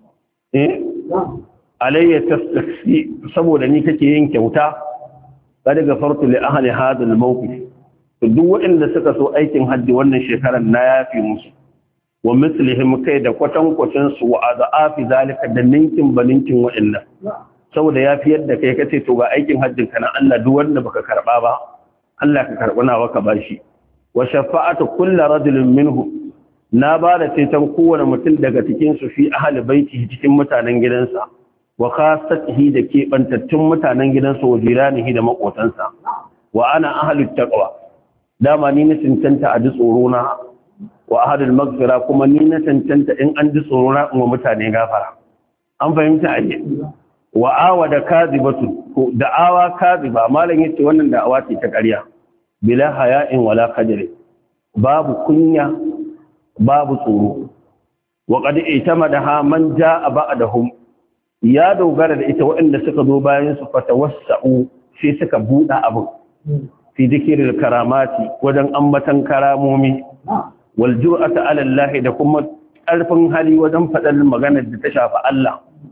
alayya tastaksi saboda ni kake yin kyauta kada gafartu li ahli hadha al-mawqif duk waɗanda suka so aikin hajji wannan shekarar na yafi musu wa mislihim kai da kwatankwacin su wa azafi zalika da ninkin baninkin wa'annan saboda yafi yadda kai kace to ga aikin hajjin kana Allah duk wanda baka karba ba Allah ka karba nawa ka bashi wa shafa'atu kulli rajulin minhu na ba da ceton kowane mutum daga cikin su fi ahli baiti cikin mutanen gidansa wa khassatihi da kebantattun mutanen gidansa wa jiranihi da makotansa wa ana ahli taqwa dama ni ne tantanta a ji tsoro na wa ahadul maghfira kuma ni na tantanta in an ji tsoro na kuma mutane gafara an fahimta aje wa awada kadibatu ko da'awa kadiba malam yace wannan da'awa ce ta ƙarya bila haya'in wala qadri babu kunya babu tsoro wa qad itamadaha man jaa ba'dahum ya dogara da ita waɗanda suka zo bayan su fatawassau sai suka buɗa abu fi dhikril karamati wajen ambatan karamomi wal jur'ata ala Allah da kuma ƙarfin hali wajen faɗar maganar da ta shafa Allah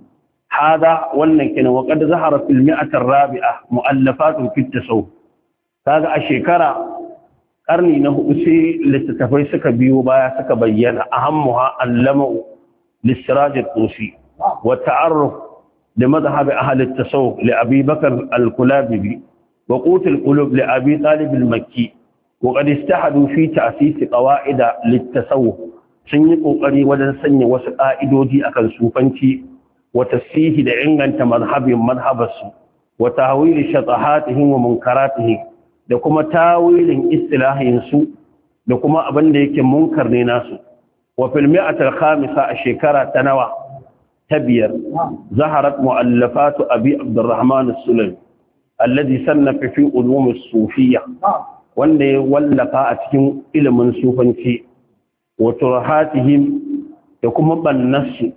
hada wannan kenan wa qad zahara fil mi'ati ar-rabi'a mu'allafatun fi at-tasawuf kaga a shekara karni na hudu sai littattafai suka biyo baya suka bayyana ahammuha al-lama'u lis-siraj al-qusi wa ta'arruf li madhhab ahli at-tasawuf li Abi Bakr al-Kulabi wa qut al-qulub li Abi Talib al-Makki wa qad istahadu fi ta'sis qawaid lit-tasawuf sun yi kokari wajen sanya wasu ka'idoji akan sufanci wa tasihi da inganta madhhabarsu wa tahwil shatahatihim wa munkaratihim da kuma tawilin istilahinsu da kuma abin da yake munkar ne nasu wa fil mi'atil khamisa a shekara ta nawa ta biyar zaharat mu'allafatu abi abdurrahman as-sulami alladhi sannafa fi ulum as-sufiyya wanda ya wallafa a cikin ilimin sufanci wa turhatihim da kuma bannasu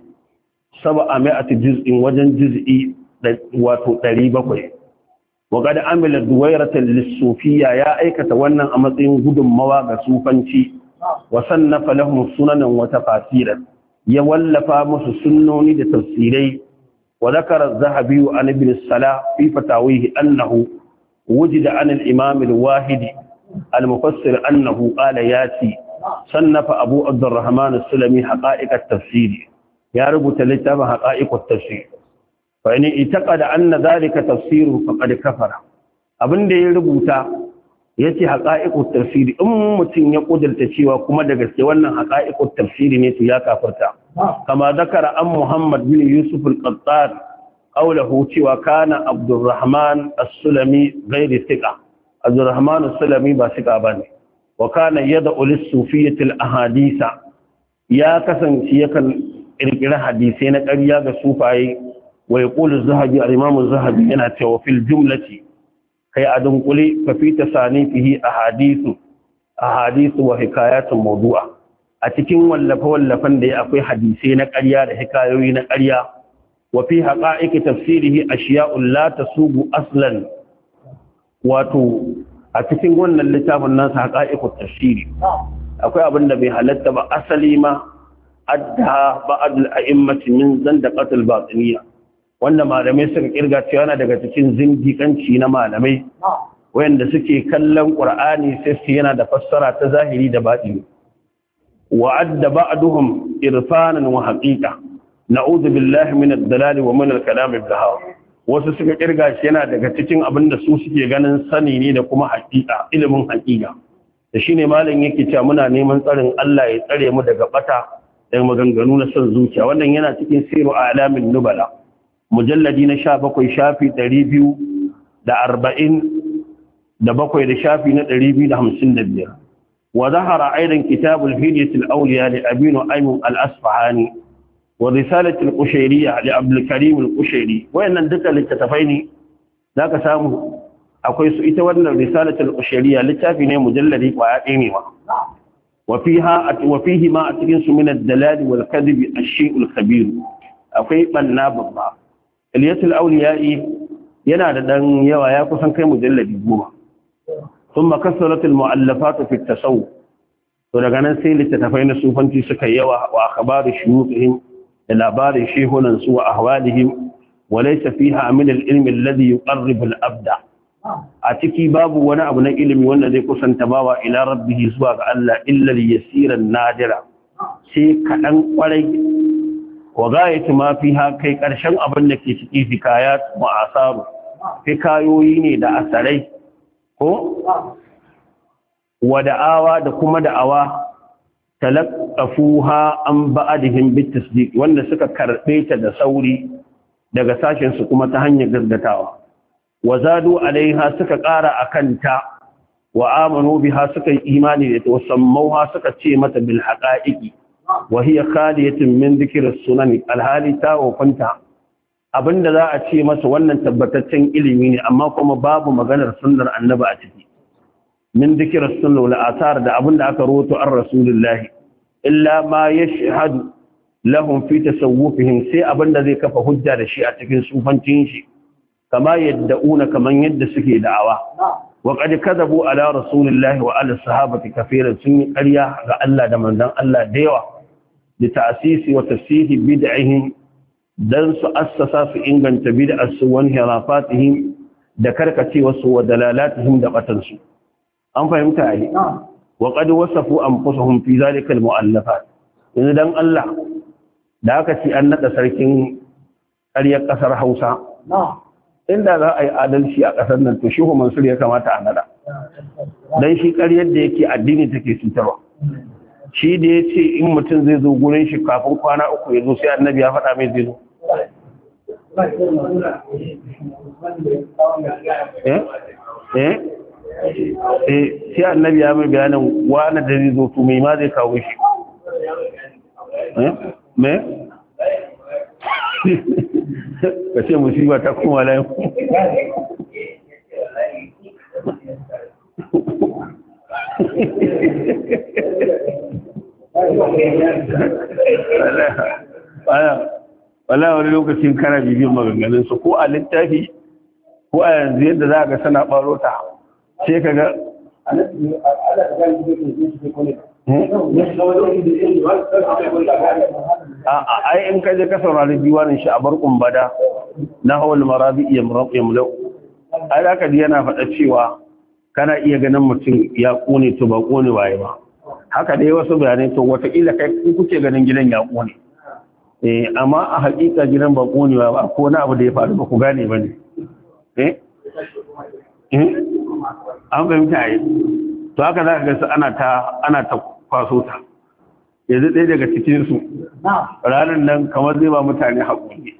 700 juz'in wajen juz'i wato 700 وقد عمل دويرة للصوفية يا أيكة وانا أمطين قدم مواقع صوفانشي وصنف لهم سننا وتفاسيرا يولف مس سنوني لتفسيري وذكر الذهبي عن ابن الصلاح في فتاويه أنه وجد عن الإمام الواحد المفسر أنه قال ياتي صنف أبو عبد الرحمن السلمي حقائق التفسير يا رب تلتاب حقائق التفسير فإن اعتقد أن ذلك تفسير فقد كفر abin da ya rubuta yace haqa'iqut tafsiri in mutun ya kudurta cewa kuma da gaske wannan haqa'iqut tafsiri ne to ya kafirta kama zakara an Muhammad bin Yusuf al-Qattan qawluhu cewa kana Abdurrahman as-Sulami ghairi thiqa Abdurrahman as-Sulami ba thiqa bane wa kana yad'u lis-sufiyyati al-ahadisa ya kasance yakan kirkira hadisi na ƙarya ga sufaye ويقول الذهبي الإمام الذهبي هنا وفي الجملة كي أدنقلي ففي تصانيفه أحاديث وحكايات موضوعة أتكين واللفن دي أقوي حديثين قريا لحكايوين قريا وفي حقائق تفسيره أشياء لا تسوق أصلا واتو أتكين وانا اللتاب الناس حقائق التفسير أقوي أبن نبي هلت أصلي ما أدها بعض الأئمة من زندقة الباطنية wanda malamai suka kirga cewa yana daga cikin zindiƙanci na malamai wanda suke kallon Qur'ani sai su yana da fassara ta zahiri da batini wa adda ba'duhum irfanan wa haqiqa na'udhu billahi min ad-dalal wa min al-kalam al-dhahaw wasu suka kirga shi yana daga cikin abin da su suke ganin sani ne da kuma haqiqa ilimin haqiqa da shine malam yake cewa muna neman tsarin Allah ya tsare mu daga bata da maganganu na son zuciya wannan yana cikin siru alamin nubala mujalladi na 17 shafi 247 da shafi na 255 wa zahara aidan kitabul hidayatul awliya li abinu aymun al-asfahani wa risalatul qushayriyya li abdul karim al-qushayri wayannan duka littafai ne zaka samu akwai su ita wannan risalatul qushayriyya littafi ne mujalladi kwaya ɗaya ne wa fihi ma a cikin su min ad-dalal wal kadhib ash-shay' al-khabir akwai banna babba Iliyatul Auliya'i yana da dan yawa ya kusan kai mujalladi 10 thumma kasratul mu'allafat fi at-tasawuf to daga nan sai littafai na sufanci suka yawa wa akhbaru shuyukhihim da labarin shehunan su wa ahwalihim wa laysa fiha min al-ilm alladhi yuqarribu al-abda a ciki babu wani abu na ilimi wanda zai kusanta bawa ila rabbih zuwa ga Allah illa yasiran nadira sai kadan kwarai wa gayatu ma fiha kai karshen abin da ke ciki hikayat mu'asaru hikayoyi ne da asarai ko wa da'awa da kuma da'awa talaqafuha an ba'dihim bitasdiq wanda suka karbe ta da sauri daga sashen su kuma ta hanyar gaggatawa wa zadu alaiha suka ƙara akanta wa amanu biha suka yi imani da ta wasammauha suka ce mata bil haqa'iqi وهي خالية من ذكر السنن الحالي وفنتا abinda za a ce masa wannan tabbataccen ilimi ne amma kuma babu maganar sunnar annabi a ciki min dhikr as-sunnah wal athar da abinda aka rawaito an rasulullahi illa ma yashhadu lahum fi tasawwufihim sai abinda zai kafa hujja da shi a cikin sufancin shi kama yad'una kaman yadda suke da'awa wa qad kadabu ala rasulillahi wa ala sahabati kafiran sun yi ƙarya ga Allah da manzon Allah da yawa da ta'sisi wa tafsiri bid'ihim dan su assasa su inganta bid'ar su wan hirafatihim da karkacewa su wa dalalatihim da batansu an fahimta ai wa qad wasafu anfusuhum fi zalika almu'allafat yanzu dan Allah da aka ci an nada sarkin ƙaryar ƙasar Hausa inda za a yi adalci a ƙasar nan to Shehu Mansur ya kamata a nada dan shi ƙaryar da yake addini take cutarwa shi da ya ce in mutum zai zo gurin shi kafin kwana 3 ya zo sai annabi ya faɗa mai zai zo sai annabi ya mai bayanin wani da zai zo to mai ma zai kawo shi me? ka ce musiba ta kuma layin wala wani lokacin kana bibin maganganunsu ko a littafi ko a yanzu yadda za ga sana ɓaro ta sai ka ga ai in ka je ka saurari diwanin shi a barkun bada na hawal marabi yamlau ai da ka ji yana faɗa cewa kana iya ganin mutum ya ƙone to ba ƙone waye ba haka dai wasu bayanai to wataƙila kai kuke ganin gidan ya ƙone amma a haƙiƙa gidan ba ƙonewa ba ko na abu da ya faru ba ku gane ba ne an fahimta yi to haka za ka gasa ana ta kwaso ta yanzu ɗaya daga cikinsu ranar nan kamar zai ba mutane haƙuri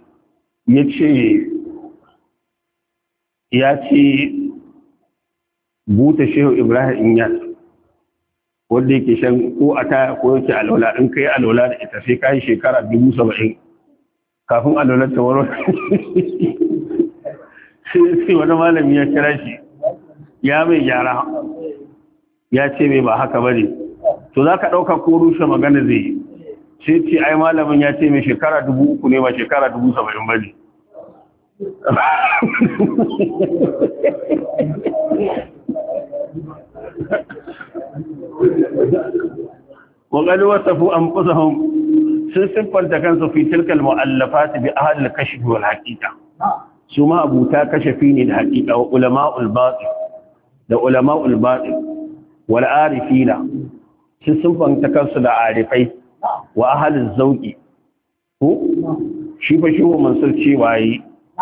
ya ce buta shehu ibrahim inyas wanda yake shan ko a taya ko yake alwala in kai alwala da ita sai kai shekara 70 kafin alwala ta waro sai wani malami ya kira shi ya mai gyara ya ce mai ba haka bane to za ka ɗauka ko rushe magana zai sai ce ai malamin ya ce mai shekara 3000 ne ba shekara 70 bane وقد وصفوا أنفسهم سنسفل تكنسوا في تلك المؤلفات بأهل الكشف والحقيقة ثم أبوتا كشفين الحقيقة وعلماء الباطل وعلماء الباطل والعارفين سنسفل تكنسوا العارفين وأهل الزوج shi fa shi mansur cewa yi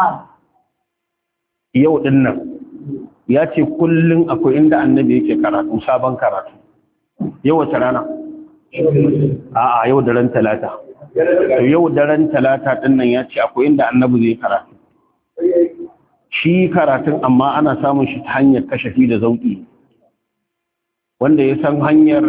yau dinnan ya ce kullum akwai inda annabi yake karatu sabon karatu yau wace rana a'a yau daren talata to yau daren talata dinnan ya ce akwai inda annabi zai karatu shi karatun amma ana samun shi ta hanyar kashafi da zauki wanda ya san hanyar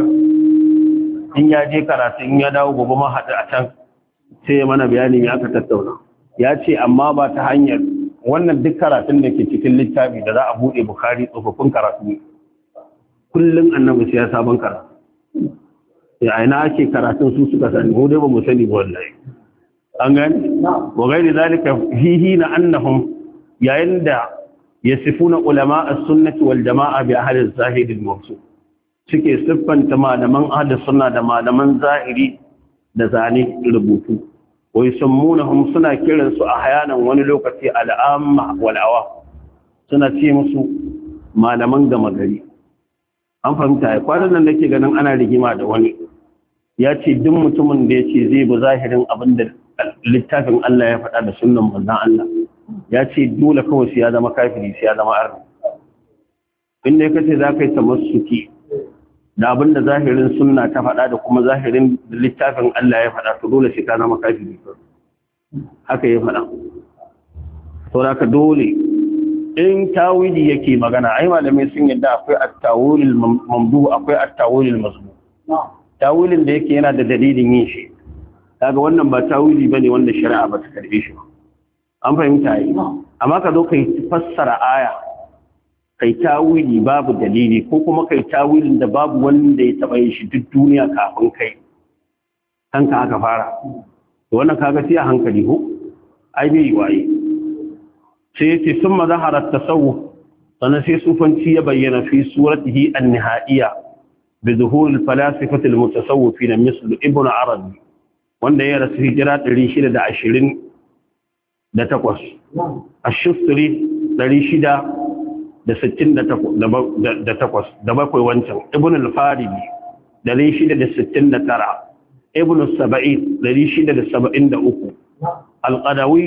in ya je karatu in ya dawo gobe ma haɗu a can sai ya mana bayani ya aka tattauna ya ce amma ba ta hanyar wannan duk karatun da ke cikin littafi da za a buɗe Bukhari tsofaffin karatu ne kullum annabi sai ya sabon karatu ya aina ake karatun su suka sani ko dai ba mu sani ba wallahi an gani wa gairi zalika fihi na annahum yayin da yasifuna ulama as-sunnah wal jamaa bi ahli az-zahid al-mawsu suke siffanta malaman ahli sunna da malaman zahiri da zane rubutu wai sammunahum suna kiransu a hayanan wani lokaci al'amma wal awam suna ce musu malaman gama gari an fahimta ya kwanan nan nake ganin ana rigima da wani ya ce duk mutumin da ya ce zai bi zahirin abin da littafin Allah ya faɗa da sunnan manzon Allah ya ce dole kawai sai ya zama kafiri sai ya zama arni inda ya kace za ka yi tamassuki da abin da zahirin sunna ta faɗa da kuma zahirin littafin Allah ya faɗa to dole sai ka zama kafiri haka ya faɗa to haka dole in tawili yake magana ai malamai sun yadda akwai at-tawilul mamdu akwai at-tawilul mazmum tawilin da yake yana da dalilin yin shi kaga wannan ba tawili bane wanda shari'a ba ta karbe shi an fahimta yi amma ka zo kai fassara aya kai tawili babu dalili ko kuma kai tawilin da babu wanda ya taba yin shi duk duniya kafin kai kanka aka fara to wannan kaga sai a hankali ko ai bai waye sai yace summa zahara at-tasawuf sannan sai sufanci ya bayyana fi suratihi an-nihaiya bi zuhur al-falasifah al-mutasawwifin misl ibn arabi wanda ya rasu hijira 620 Ash-Shustari 668 da bakwai wancan. Ibn al-Faribi 669, Ibn al-Saba'i 673, Al-Qadawi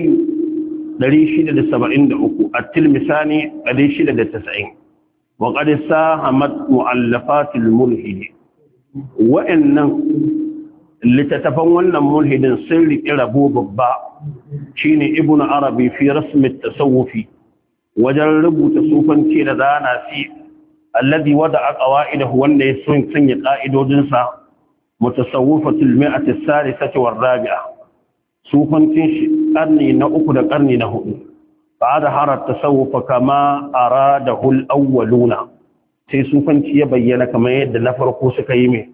673, At-Tilmisani 690. wa qad sahamat mu'allafat al-mulhid wa'annan littattafan wannan mulhidin sun riƙe rabo babba shine Ibn Arabi fi rasm at-tasawuf wajen rubuta sufanci da zana si alladhi wada'a qawaidahu wanda ya sanya ka'idodinsa mutasawwifatul mi'ati as-salisati war-rabi'a sufancin shi karni na 3 da karni na 4 ba'da harat tasawuf kama aradahu al-awwaluna sai sufanci ya bayyana kamar yadda na farko suka yi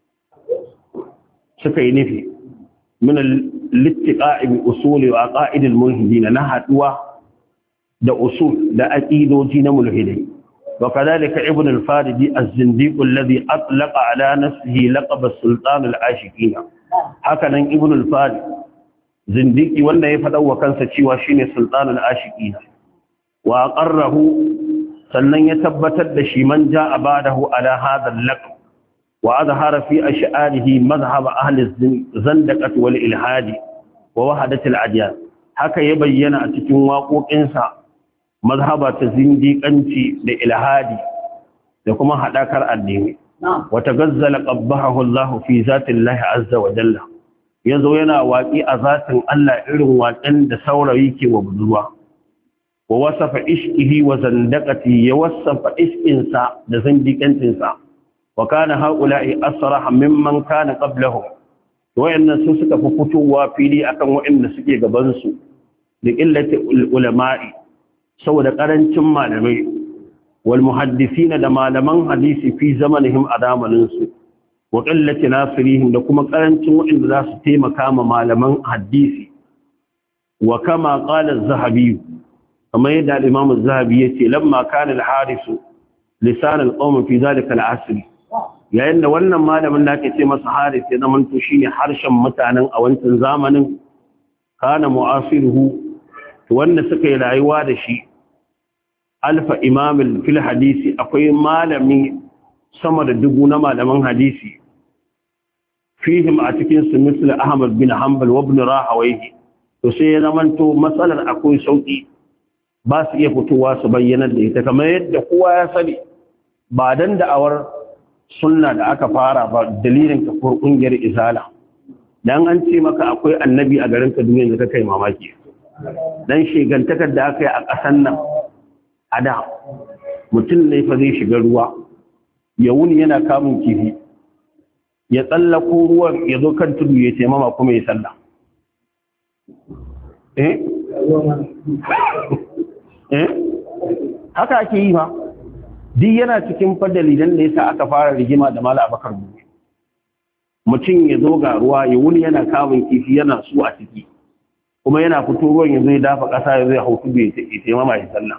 nufi min al-ittiqa'i bi usuli wa aqaid al-mulhidin na haduwa da usul da aqidoji na mulhidai وكذلك ابن الفاردي الزنديق الذي أطلق على نفسه لقب السلطان العاشقين هكذا ابن الفاردي زنديقي وانا يفتوى كان ستشيوى شيني سلطان العاشقين وأقره سنن يتبتد شي من جاء بعده على هذا اللقب وأظهر في أشعاره مذهب أهل الزندقة والإلحاد ووحدة الأديان هكا يبين أتكين واقوك إنسا mazhaba ta zindiƙanci da ilhadi da kuma haɗakar addini wata gazzala qabbahu Allah fi zatillahi azza wa jalla yazo yana waƙi a zatin Allah irin waƙen da saurayi ke wa budurwa wa wasafa ishqihi wa zandaqati ya wasafa ishqinsa da zindiƙancinsa wa kana haula'i asrah mimman kana qablahu wayannan su suka fi fitowa fili akan wayanda suke gaban su da illati ulama'i saboda karancin malamai wal muhaddisina da malaman hadisi fi zamanihim a zamanin su wa qillati nasirihim da kuma karancin wanda za su taimaka ma malaman hadisi wa kama qala az-zahabi kamar yadda al-imam az-zahabi yace lamma kana al-haris lisan al-qawm fi zalika al-asr yayin da wannan malamin da ake ce masa haris ya zaman to shine harshen mutanen a wancan zamanin kana mu'asiruhu wanda suka yi rayuwa da shi alfa imamin fil hadisi akwai malami sama da 1000 na malaman hadisi fihim a cikin su misal Ahmad bin Hanbal wa ibn Rahawayhi to sai ya zamanto matsalar akwai sauki ba su iya fitowa su bayyana da ita kamar yadda kowa ya sani ba dan da'awar sunna da aka fara ba dalilin kafar kungiyar izala dan an ce maka akwai annabi a garin Kaduna da kai mamaki dan shegantakar da aka yi a ƙasan nan a da mutum ne fa zai shiga ruwa ya wuni yana kamun kifi ya tsallako ruwan ya zo kan tudu ya taimama kuma ya salla haka ake yi ma duk yana cikin fadalilan da yasa aka fara rigima da Malam Abubakar Gumi mutum ya zo ga ruwa ya wuni yana kamun kifi yana su a ciki kuma yana fito ruwan yanzu ya dafa ƙasa ya zai hautu bai taimama ya sallah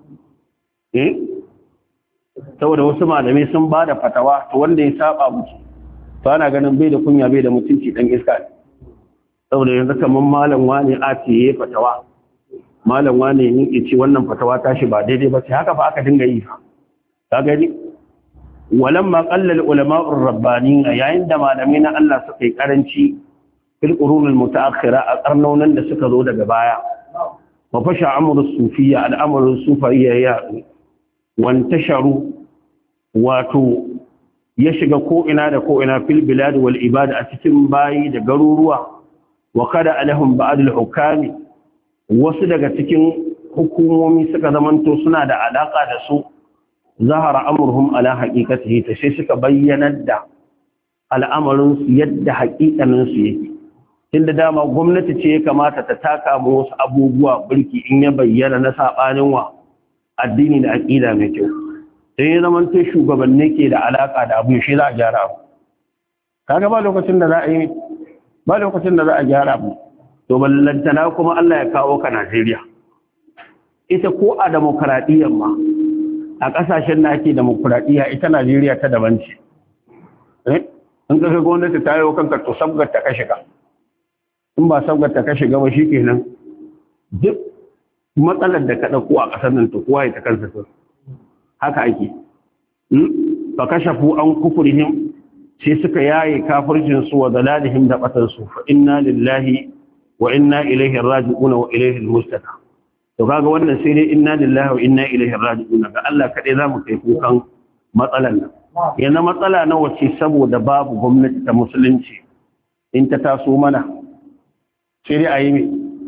saboda wasu malamai sun ba da fatawa to wanda ya saba musu to ana ganin bai da kunya bai da mutunci dan iska ne saboda yanzu kamar malam wani a ce yayi fatawa malam wani yin ce wannan fatawa tashi ba daidai ba sai haka fa aka dinga yi fa ka gani walamma qallal ulama'ur rabbanin yayin da malamai na Allah suka yi karanci fil qurun al mutaakhira a karnonan da suka zo daga baya wa fasha amru sufiyya al amru sufiyya ya wantasharu wato ya shiga ko ina da ko ina fil bilad wal ibada a cikin bayi da garuruwa wa kada alahum ba'd al hukami wasu daga cikin hukumomi suka zamanto suna da alaka da su zahara amruhum ala haqiqatihi ta sai suka bayyana da al'amarin su yadda haƙiƙanin su yake inda dama gwamnati ce ya kamata ta taka mu wasu abubuwa burki in ya bayyana na sabanin wa addini da aqida mai kyau sai ya zama to shugabanni ke da alaka da abu shi za a gyara abu kaga ba lokacin da za a gyara abu to ballantana kuma Allah ya kawo ka Najeriya ita ko a demokradiyyar ma a kasashen da ake demokradiyya ita Najeriya ta daban ce in ka ga gwamnati ta yi kanka to sabgar ta kashe ka in ba sabgar ta kashe gaba shikenan duk matsalar da ka ɗauko a ƙasar nan to kowa ya ta kansa to haka ake fa kashafu an kufrihim sai suka yaye kafircin su wa dalalihim da batar su fa inna lillahi wa inna ilaihi raji'un wa ilaihi al-mustaqim to kaga wannan sai dai inna lillahi wa inna ilaihi raji'un ga Allah kadai zamu kai kukan matsalan nan yana matsala na wace saboda babu gwamnati ta musulunci in ta taso mana sai dai ayi me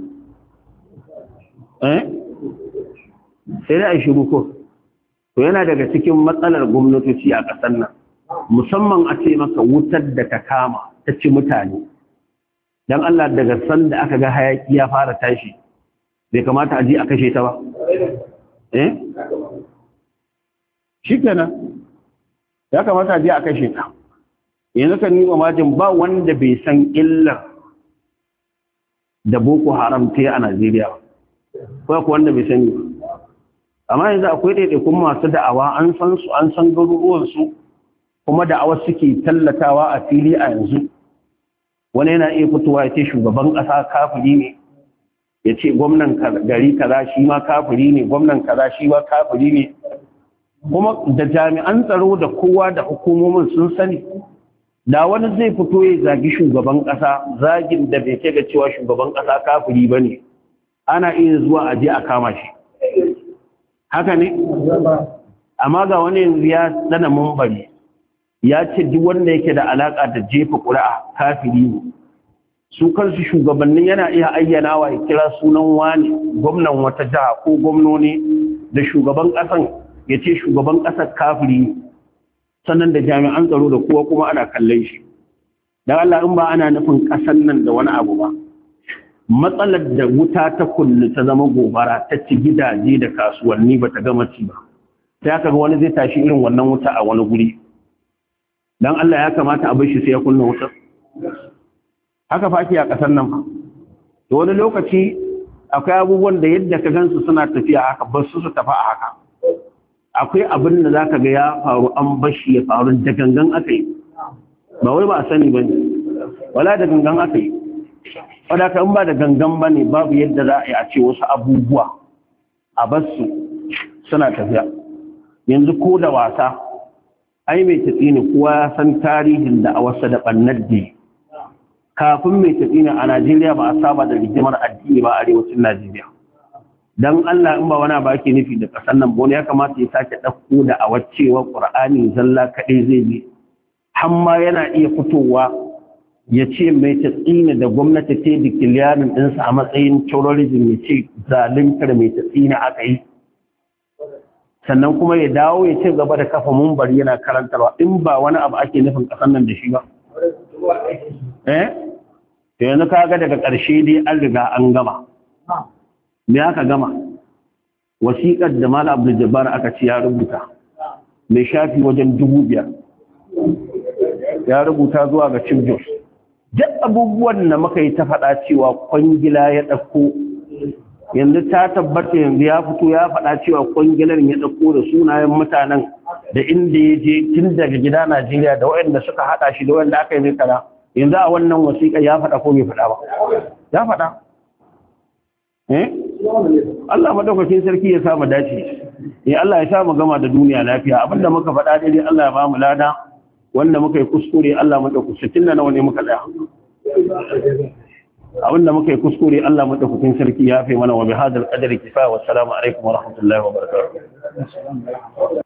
sai dai ayi shiru ko to yana daga cikin matsalar gwamnatoci a ƙasar nan musamman a ce maka wutar da ta kama ta ci mutane dan Allah daga san da aka ga hayaki ya fara tashi bai kamata a ji a kashe ta ba shikenan ya kamata a ji a kashe ta yanzu kan nima majin ba wanda bai san illar da Boko Haram ta yi a Najeriya ko wanda bai sani amma yanzu akwai ɗaiɗaikun masu da'awa an san su an san garuruwansu kuma da'awar suke tallatawa a fili a yanzu wani yana iya fitowa ya ce shugaban ƙasa kafiri ne ya ce gwamnan gari kaza shi ma kafiri ne gwamnan kaza shi ma kafiri ne kuma da jami'an tsaro da kowa da hukumomin sun sani da wani zai fito ya zagi shugaban ƙasa zagin da bai kai ga cewa shugaban ƙasa kafiri ba ne ana iya zuwa a je a kama shi haka ne amma ga wani yanzu ya dana mambari ya ce duk wanda yake da alaka da jefa ƙuri'a kafiri ne su kansu shugabannin yana iya ayyanawa ya kira sunan wani gwamnan wata jiha ko gwamnoni da shugaban ƙasan ya ce shugaban ƙasar kafiri ne sannan da jami'an tsaro da kowa kuma ana kallon shi dan Allah in ba ana nufin ƙasan nan da wani abu ba matsalar da wuta ta kullu ta zama gobara ta ci gidaje da kasuwanni ba ta gama ci ba sai aka ga wani zai tashi irin wannan wuta a wani guri dan Allah ya kamata a bar shi sai ya kunna wutar haka fa ake a kasar nan fa to wani lokaci akwai abubuwan da yadda ka gansu suna tafiya haka ba su tafi a haka akwai abin da zaka ga ya faru an bashi ya faru da gangan akai ba wai ba a sani bane wala da gangan akai wadda ka in ba da gangan ba ne babu yadda za a yi a ce wasu abubuwa a basu suna tafiya yanzu ko da wasa ai mai tafi ne kowa ya san tarihin da a wasu da ɓannar da kafin mai tafi ne a Najeriya ba a saba da rigimar addini ba a arewacin Najeriya don Allah in ba wani ba ke nufi da ƙasar nan wani ya kamata ya sake ɗauko da a wacewa ƙur'ani zalla kaɗai zai bi hamma yana iya fitowa ya ce mai tatsina da gwamnati ta yi kiliyarin ɗinsa a matsayin terrorism ya ce zalimtar mai tatsina aka yi sannan kuma ya dawo ya ce gaba da kafa mumbar yana karantarwa in ba wani abu ake nufin ƙasar nan da shi ba to yanzu ka ga daga ƙarshe dai an riga an gama me aka gama wasiƙar da Malam Abdul Jabbar aka ce ya rubuta mai shafi wajen 5,000 ya rubuta zuwa ga Chief Justice duk abubuwan da muka yi ta faɗa cewa kwangila ya ɗauko yanzu ta tabbata yanzu ya fito ya faɗa cewa kwangilar ya ɗauko da sunayen mutanen da inda ya je tun daga gida Najeriya da waɗanda suka haɗa shi da waɗanda aka yi mai kaza yanzu a wannan wasiƙa ya faɗa ko bai faɗa ba ya faɗa Allah madaukakin sarki ya sa mu dace Allah ya sa mu gama da duniya lafiya abinda muka faɗa daidai Allah ya ba mu lada wanda muka yi kuskure Allah madaukakin sarki nawa ne muka tsaya abinda muka yi kuskure Allah madaukakin sarki ya fi mana wa bihadal qadri kifaya wassalamu alaikum wa rahmatullahi wa barakatuh